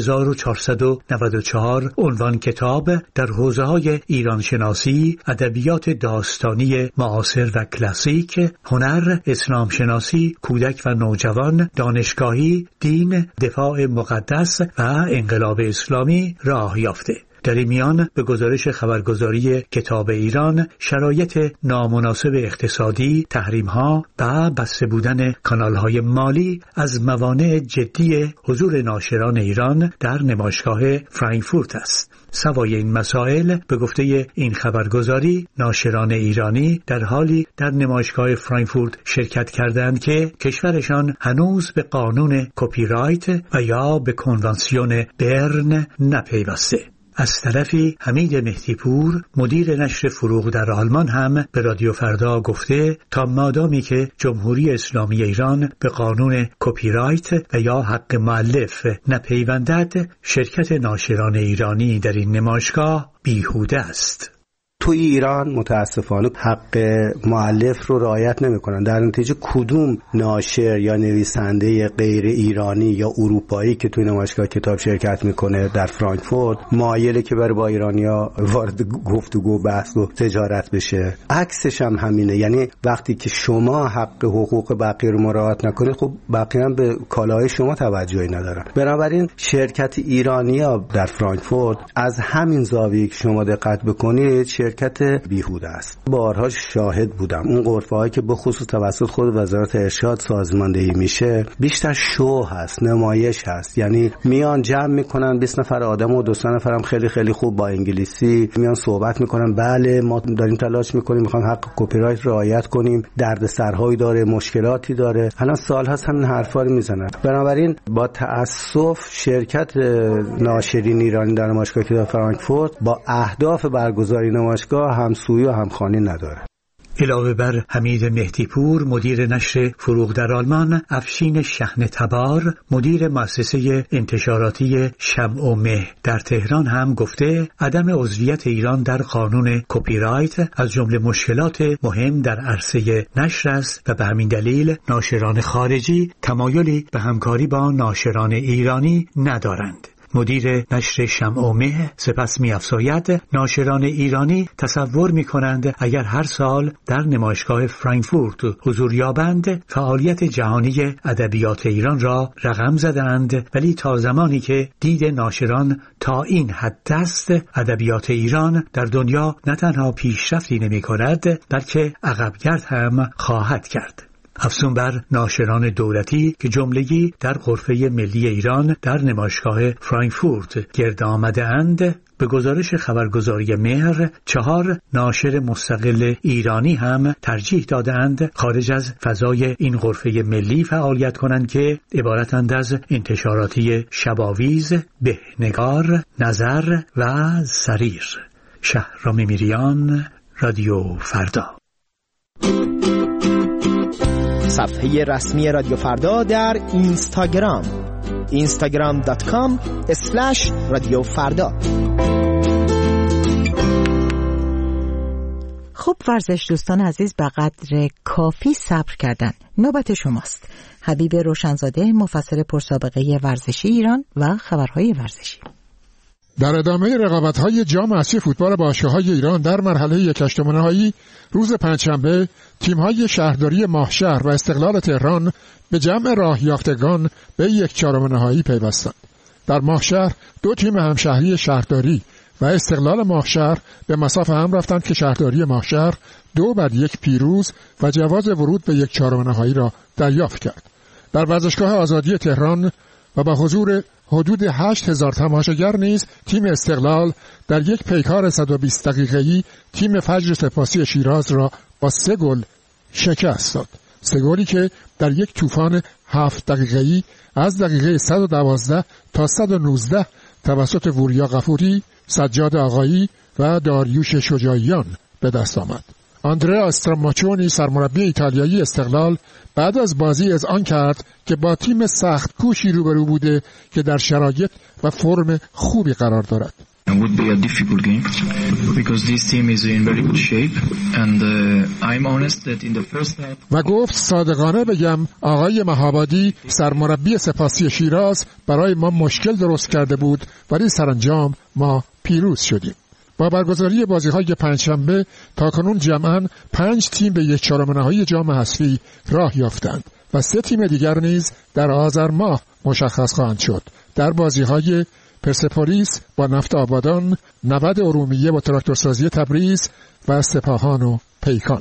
1494 عنوان کتاب در حوزه‌های ایران شناسی، ادبیات داستانی معاصر و کلاسیک، هنر، اسلام شناسی، کودک و نوجوان، دانشگاهی، دین، دفاع مقدس و انقلاب اسلامی راه یافته. در این میان به گزارش خبرگزاری کتاب ایران شرایط نامناسب اقتصادی، تحریم‌ها و بسته بودن کانال‌های مالی از موانع جدی حضور ناشران ایران در نمایشگاه فرانکفورت است. سوای این مسائل به گفته این خبرگزاری، ناشران ایرانی در حالی در نمایشگاه فرانکفورت شرکت کردند که کشورشان هنوز به قانون کپی رایت و یا به کنوانسیون برن نپیوسته. از طرفی حمید مهدیپور مدیر نشر فروغ در آلمان هم به رادیو فردا گفته تا مادامی که جمهوری اسلامی ایران به قانون کپی رایت و یا حق مؤلف نپیوندد، شرکت ناشران ایرانی در این نمایشگاه بیهوده است. تو ایران متاسفانه حق مؤلف رو رعایت نمیکنن. در نتیجه کدوم ناشر یا نویسنده غیر ایرانی یا اروپایی که توی نمایشگاه کتاب شرکت میکنه در فرانکفورت مایله که بره با ایرانیا وارد گفتگو بحث و تجارت بشه؟ عکسش هم همینه. یعنی وقتی که شما حق حقوق بقیه رو مراعات نکنید، خب بقیه هم به کالاهای شما توجهی ندارن. بنابراین شرکت ایرانیا در فرانکفورت از همین زاویه که شما دقت بکنید شرکت بیهوده است. بارها شاهد بودم اون غرفه‌هایی که به خصوص توسط خود وزارت ارشاد سازماندهی میشه بیشتر شو هست، نمایش هست. یعنی میان جمع میکنن 20 نفر آدم و 2 نفرم خیلی خیلی خوب با انگلیسی میان صحبت میکنن، بله ما داریم تلاش میکنیم میخوایم حق کپی رایت رعایت کنیم، دردسرهایی داره، مشکلاتی داره. الان سال هست همین حرفا رو میزنن. بنابراین با تأسف شرکت ناشرین ایرانی در نمایشگاه کتاب فرانکفورت با اهداف برگزاری نمایشگاه همسویی و همخوانی نداره. علاوه بر حمید مهدیپور مدیر نشر فروغ در آلمان، افشین شحنه تبار مدیر مؤسسه انتشاراتی شمع و مه در تهران هم گفته عدم عضویت ایران در قانون کپی رایت از جمله مشکلات مهم در عرصه نشر است و به همین دلیل ناشران خارجی تمایلی به همکاری با ناشران ایرانی ندارند. مدیر نشر شمع و مه سپس می‌افزاید ناشران ایرانی تصور می‌کنند اگر هر سال در نمایشگاه فرانکفورت حضور یابند فعالیت جهانی ادبیات ایران را رقم زدند، ولی تا زمانی که دید ناشران تا این حد است ادبیات ایران در دنیا نه تنها پیشرفتی نمی‌کند بلکه عقبگرد هم خواهد کرد. افزون بر ناشران دولتی که جملگی در غرفه ملی ایران در نمایشگاه فرانکفورت گرد آمده اند، به گزارش خبرگزاری مهر 4 ناشر مستقل ایرانی هم ترجیح دادند خارج از فضای این غرفه ملی فعالیت کنند که عبارتند از انتشاراتی شباویز، بهنگار، نظر و سریر. شهرام میریان، رادیو فردا. صفحه رسمی رادیو فردا در اینستاگرام instagram.com/رادیو فردا. خب ورزش دوستان عزیز به قدر کافی صبر کردن. نوبت شماست. حبیب روشنزاده مفسر پرسابقه ورزشی ایران و خبرهای ورزشی. در ادامه رقابت‌های جام اسیای فوتبال باشگاه‌های ایران در مرحله 1/8 نهایی روز پنجشنبه تیم‌های شهرداری ماهشهر و استقلال تهران به جمع راه یافتگان به 1/4 نهایی پیوستند. در ماهشهر 2 تیم همشهری شهرداری و استقلال ماهشهر به مصاف هم رفتند که شهرداری ماهشهر 2-1 پیروز و جواز ورود به 1/4 نهایی را دریافت کرد. در ورزشگاه آزادی تهران و با حضور حدود 8000 تماشاگر نیز تیم استقلال در یک پیکار 120 دقیقه‌ای تیم فجر سپاسی شیراز را با 3 گل شکست داد. 3 گلی که در یک طوفان 7 دقیقه‌ای از دقیقه 112 تا 119 توسط وریا غفوری، سجاد آقایی و داریوش شجاعیان به دست آمد. آندریا استراماچونی سرمربی ایتالیایی استقلال بعد از بازی اذعان کرد که با تیم سخت کوشی روبرو بوده که در شرایط و فرم خوبی قرار دارد. would be a difficult game because this team is in very good shape and I'm honest that in the first half و گفت صادقانه بگم آقای مهابادی سرمربی سپاسی شیراز برای ما مشکل درست کرده بود ولی سرانجام ما پیروز شدیم. با برگزاری بازی‌های پنجشنبه تاکنون جمعاً 5 تیم به 1/4 نهایی جام حذفی راه یافتند و 3 تیم دیگر نیز در آذر ماه مشخص خواهند شد. در بازی‌های پرسپولیس با نفت آبادان، نود ارومیه با تراکتورسازی تبریز و سپاهان و پیکان.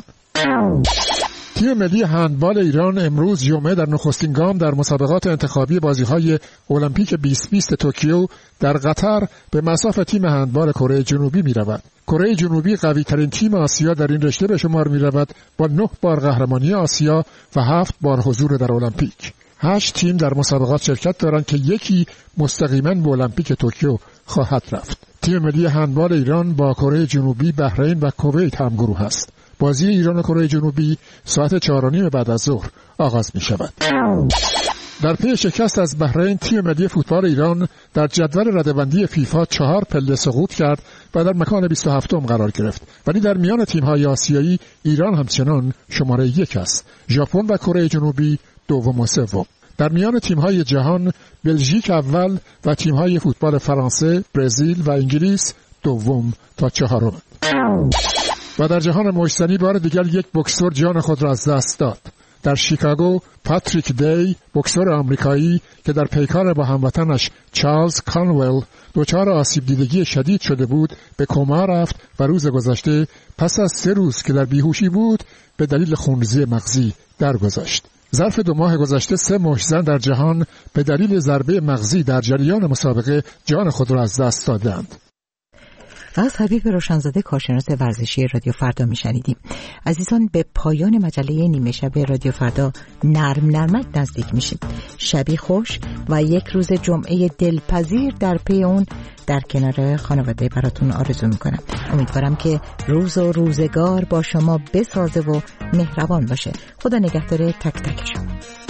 تیم ملی هندبال ایران امروز جمعه در نخستین گام در مسابقات انتخابی بازی‌های المپیک 2020 توکیو در قطر به مصاف تیم هندبال کره جنوبی می‌رود. کره جنوبی قوی‌ترین تیم آسیا در این رشته به شمار می‌رود با 9 بار قهرمانی آسیا و 7 بار حضور در المپیک. 8 تیم در مسابقات شرکت دارند که یکی مستقیما به المپیک توکیو خواهد رفت. تیم ملی هندبال ایران با کره جنوبی، بحرین و کویت همگروه است. بازی ایران و کره جنوبی ساعت 4:30 بعد از ظهر آغاز می شود. در پی شکست از بحرین تیم ملی فوتبال ایران در جدول رده‌بندی فیفا 4 پله سقوط کرد و در مکان 27م قرار گرفت. ولی در میان تیم‌های آسیایی ایران همچنان شماره 1 است. ژاپن و کره جنوبی دوم و سوم. در میان تیم‌های جهان بلژیک اول و تیم‌های فوتبال فرانسه، برزیل و انگلیس دوم تا چهارم. و در جهان مشتنی بار دیگر یک بوکسور جان خود را از دست داد. در شیکاگو پاتریک دی، بوکسور آمریکایی که در پیکار با هموطنش چارلز کانول دچار آسیب دیدگی شدید شده بود، به کما رفت و روز گذشته پس از 3 روز که در بیهوشی بود به دلیل خونریزی مغزی درگذشت. ظرف 2 ماه گذشته 3 مشتزن در جهان به دلیل ضربه مغزی در جریان مسابقه جان خود را از دست دادند. از حبیب روشنزاده کارشناس ورزشی رادیو فردا میشنیدیم. عزیزان، به پایان مجله نیمه شب رادیو فردا نرمک نزدیک میشیم. شبی خوش و یک روز جمعه دلپذیر در پی اون در کنار خانواده براتون آرزو میکنم. امیدوارم که روز و روزگار با شما بسازه و مهربان باشه. خدا نگهدار تک تک شما.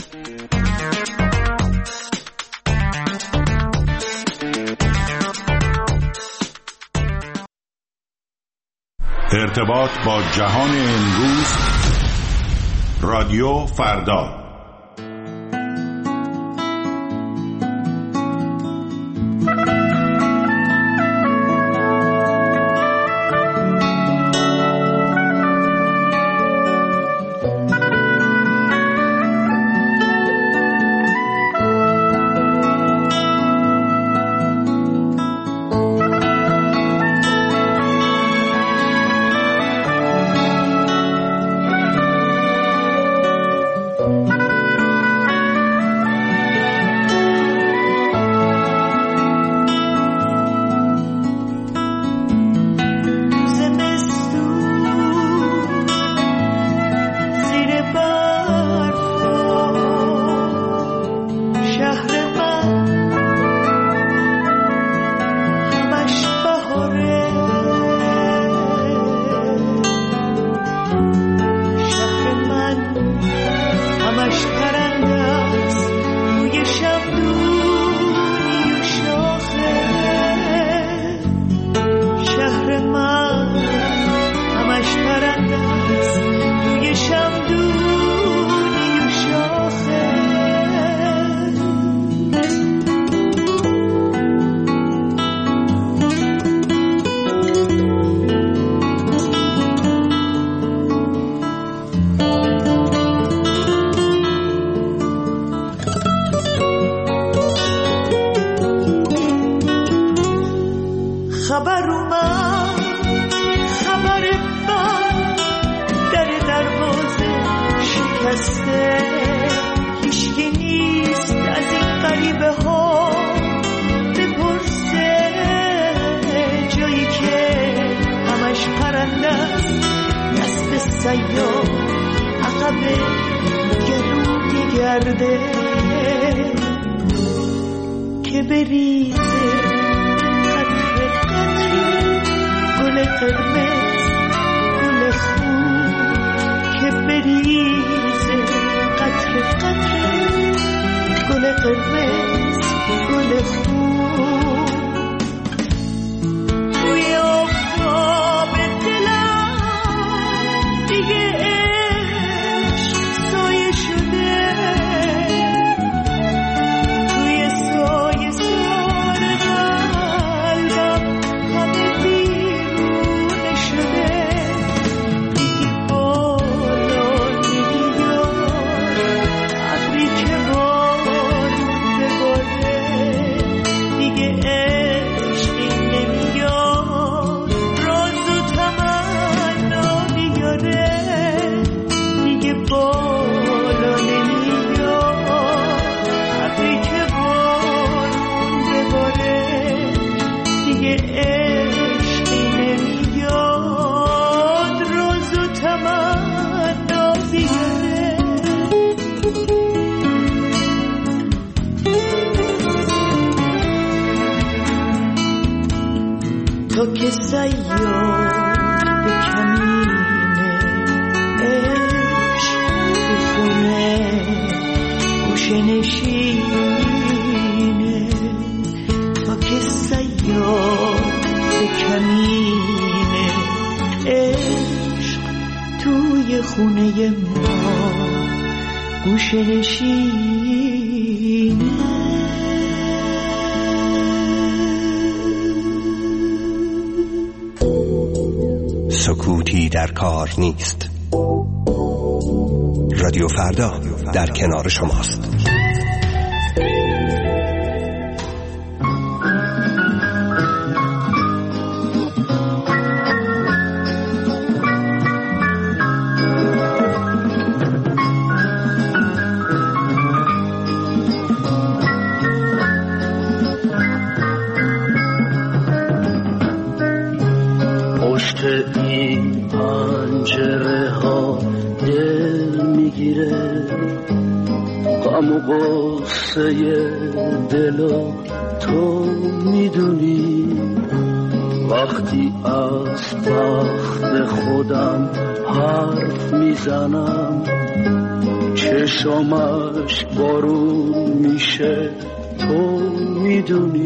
ارتباط با جهان امروز، رادیو فردا. تو که صیاد به کمینه عشق تو خونه گوشه نشین توی خونه ما گوشه نشینه. سکوتی در کار نیست. رادیو فردا در کنار شماست. این پنجره ها دل میگیره، غم و غصه دلو تو میدونی. وقتی از بخت خودم حرف میزنم چشمش بارون میشه تو میدونی.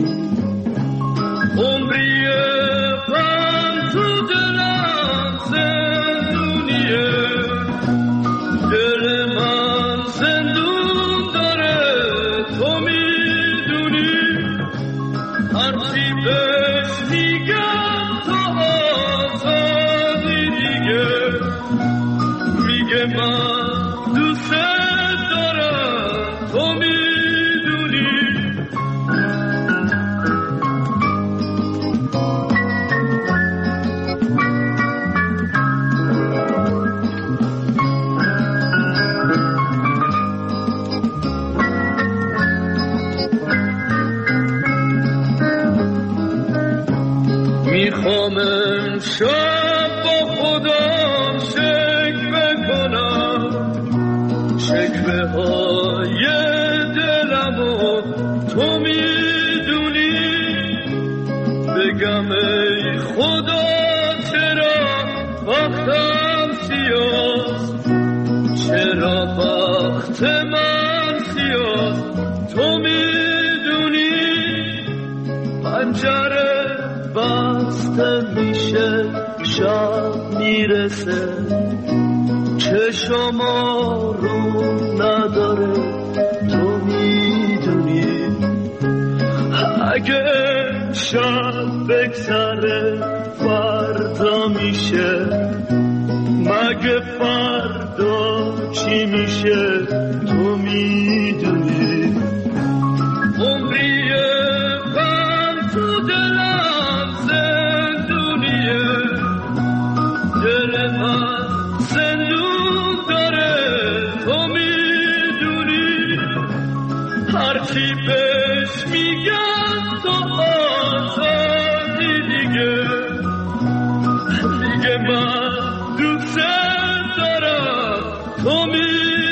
عمریه تو دلم زندونیه، دل من زندون داره تو میدونی. هرچی بهش میگم تو آزادی دیگه، میگه من دوست دارم تو میدونی. میخوام امشب با خودم شکوه کنم، شکوه های دلمو تو میدونی. بگم ای خدا چرا وقتم سیاست، چرا وقت من سیاست تو میدونی. پنجره بسته میشه شب میرسه، چشم رو نداره تو میدونی. اگه شب بگذره فردا میشه، مگه فردا چی میشه تو میدونی. عمریه غم تو دلم زندونیه، دل من زندون داره تو میدونی. هرچی بهش میگم تو آزادی دیگه، دیگه من دوست دارم تو میدونی.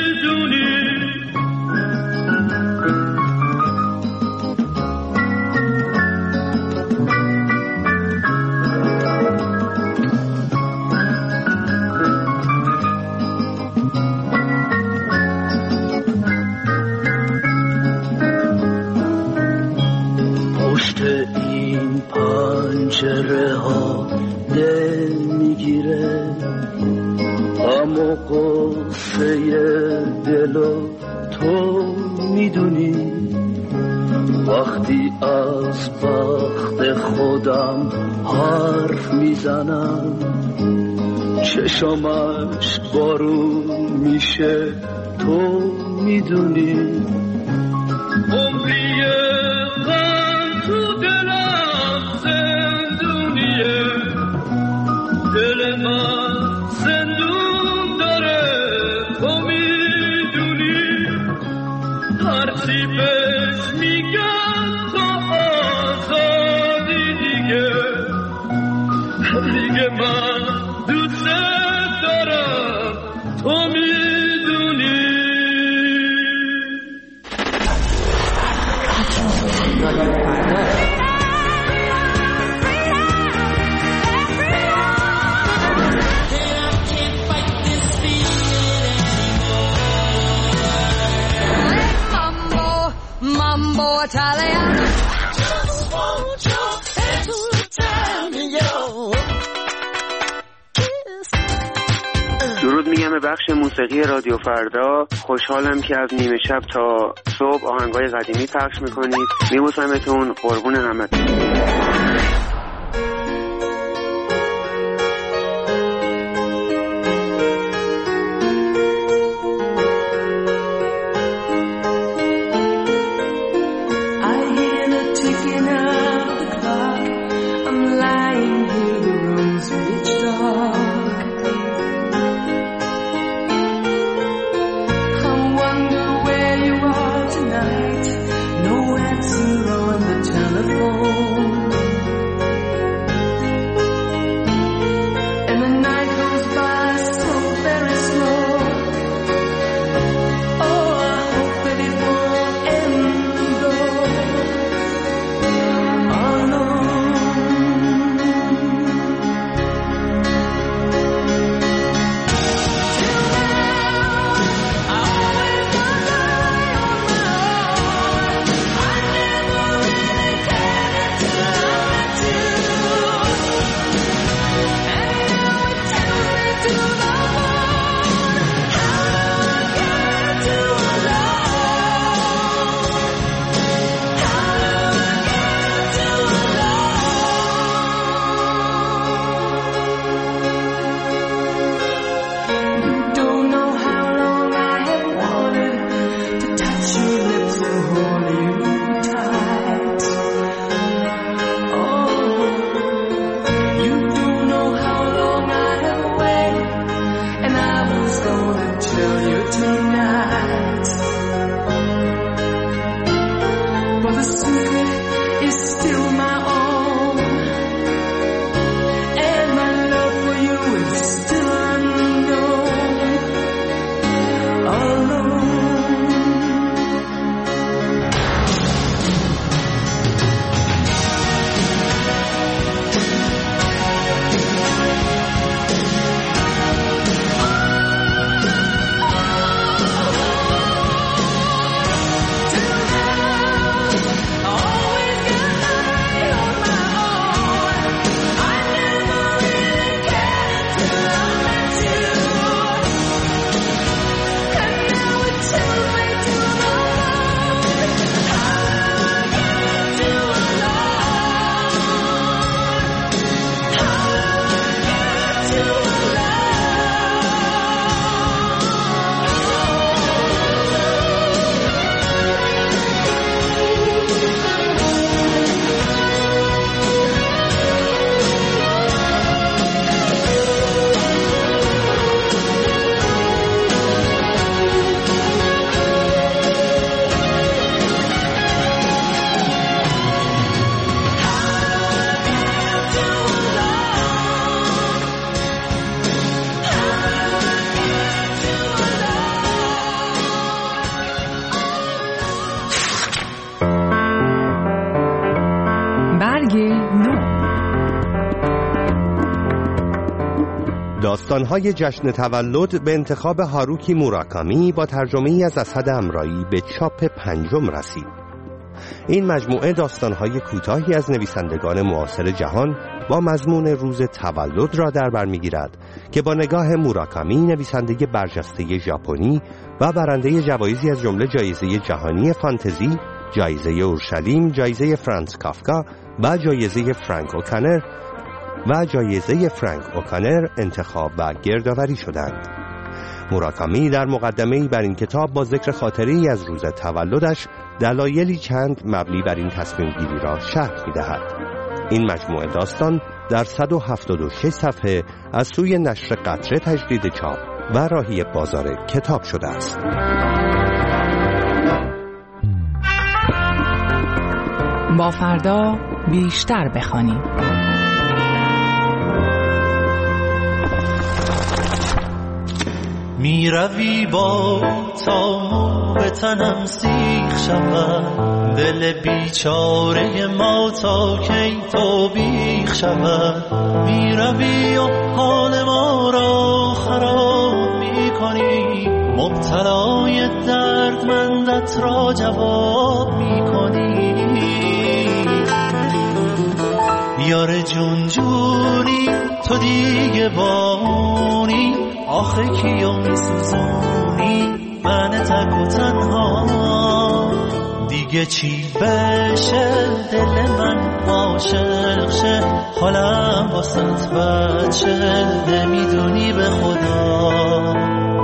این پنجره ها دل میگیره، غم و غصه دلو تو میدونی. وقتی از بخت خودم حرف میزنم چشمش بارون میشه تو میدونی. عمریه تو دلم زندونیه، دل من زندون داره تو میدونی. هرچی بهش میگم تو آزادی دیگه، دیگه من دوست دارم تو میدونی. Mambo Italiano. Just want your hand to time, yo. Kiss درود میگم به بخش موسیقی رادیو فردا. خوشحالم که از نیمه شب تا صبح آهنگای قدیمی پخش میکنید. میبوسمتون، قربون همتون. داستان‌های جشن تولد به انتخاب هاروکی موراکامی با ترجمه‌ای از اسد امرایی به چاپ 5 رسید. این مجموعه داستان‌های کوتاهی از نویسندگان معاصر جهان با مضمون روز تولد را در بر می‌گیرد که با نگاه موراکامی، نویسنده برجسته ژاپنی و برنده جوایزی از جمله جایزه جهانی فانتزی، جایزه اورشلیم، جایزه فرانس کافکا و جایزه فرانک اوکانر انتخاب و گردآوری شدند. موراکامی در مقدمه‌ای بر این کتاب با ذکر خاطره‌ای از روز تولدش دلایلی چند مبنی بر این تصمیم گیری را شرح می‌دهد. این مجموعه داستان در 176 صفحه از سوی نشر قطره تجدید چاپ و راهی بازار کتاب شده است. با فردا بیشتر بخوانیم. می روی با تا به تنم سیخ شود، دل بیچاره ما تا کی تو بیخ شود. می روی و حال ما را خراب می کنی، مبتلای دردمندت را جواب می کنی. یار جون جونی تو دیگه بانی، آخه کیو میسوزونی من تک و تنها دیگه چی بشه دل من عاشق شه حالم واسط بد شه نمیدونی به خدا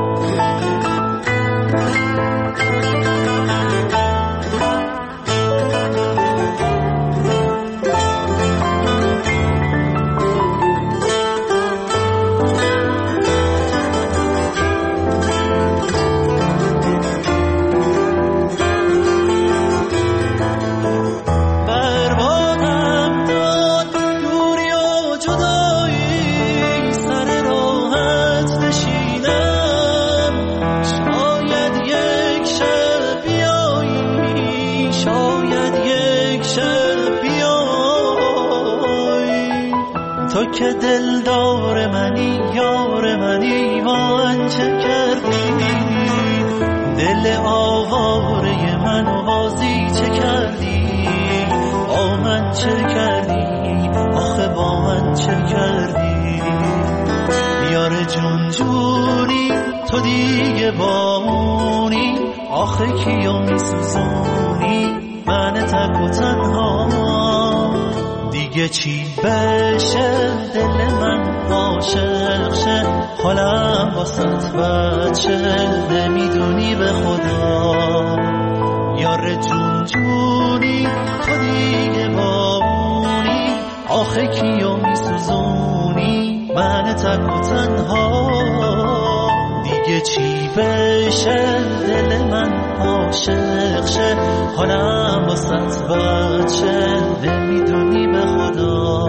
که دلدار منی یار منی من چه کردی دل آواره من بازی چه کردی با من چه کردی آخه با من چه کردی یار جون جونی تو دیگه بامونی آخه کیو میسوزونی من تک و تنها دیگه چی بشه دل من عاشق شه حالم واسط بد شه نمیدونی به خدا یار جون جونی تو دیگه بامونی آخه کیو میسوزونی من تک و تنها دیگه چی بشه دل من عاشق شه حالم واسط بد شه نمیدونی به خدا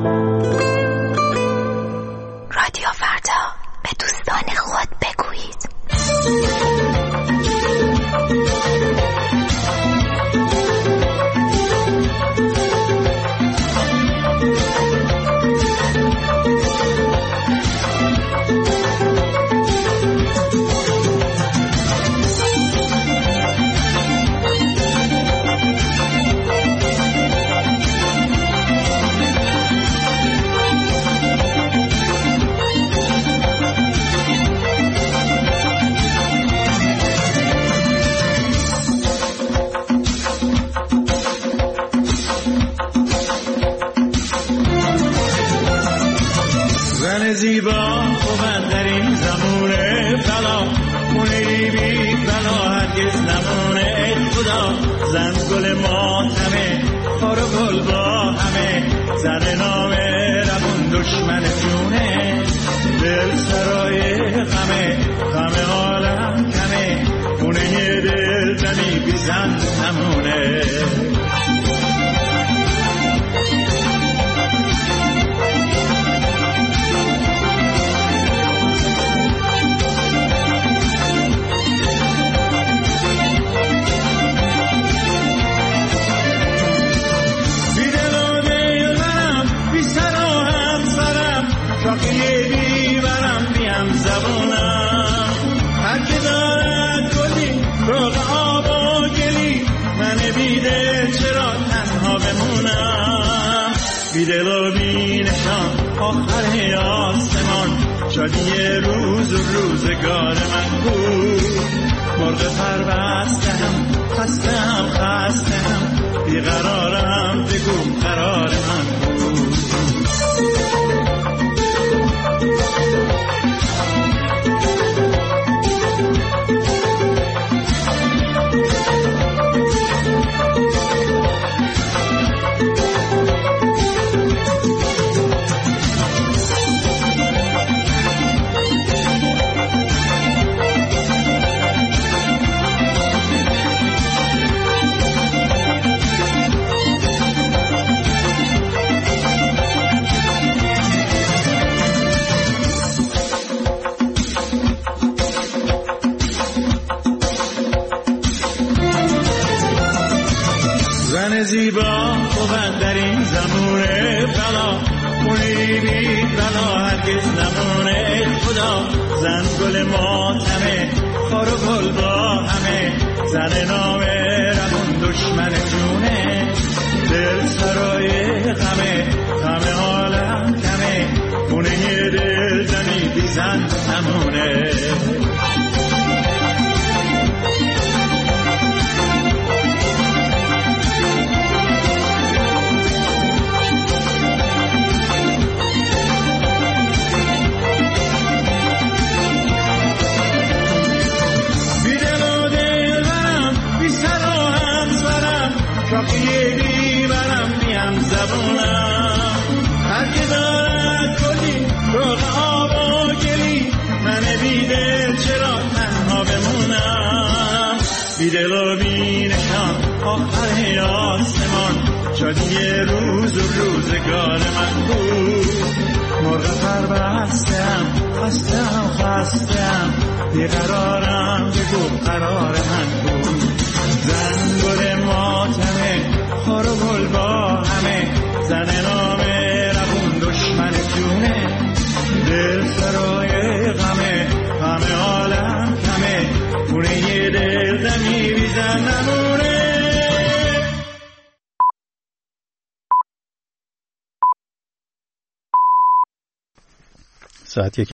رادیو فردا به دوستان خود بگویید زیبا خوبن در این زمونه فلا خونه بی فلا هرگز نمونه ای خدا زن گل ماتمه خار و گل با همه زن نامه روون دشمن جونه دل سرای غمه غم عالم کمه خونه دل زنی بی زن نمونه بیدل و بینشان آخر آسمان شادی روز و روزگار من بود مرغ پربستم خستم بیقرارم بگو قرار من بود زیبا خوبن در این زمونه فلا خونه بی فلا هرگز نمونه خدا زن گل ماتمه خار و گل با همه زن نامه روون دشمن جونه دل سرای غمه غم عالم کمه خونه دل زنی بی زن من نمونه. شاقیه بیبرم میم زبونم هر که دارد کلی روغ آب و گلی من بیدل چرا تنها بمونم بیدل و بینشان آخر آسمان شادی روز و روزگار من بود مرغ پر بستم خستم بیقرارم بگو قرار من بود زنگل ماتمه خار و گل با همه زن نامه روون دشمن جونه دل سرای غمه عالم کمه خونه یه دل دمی بیزن نمونه. ساعت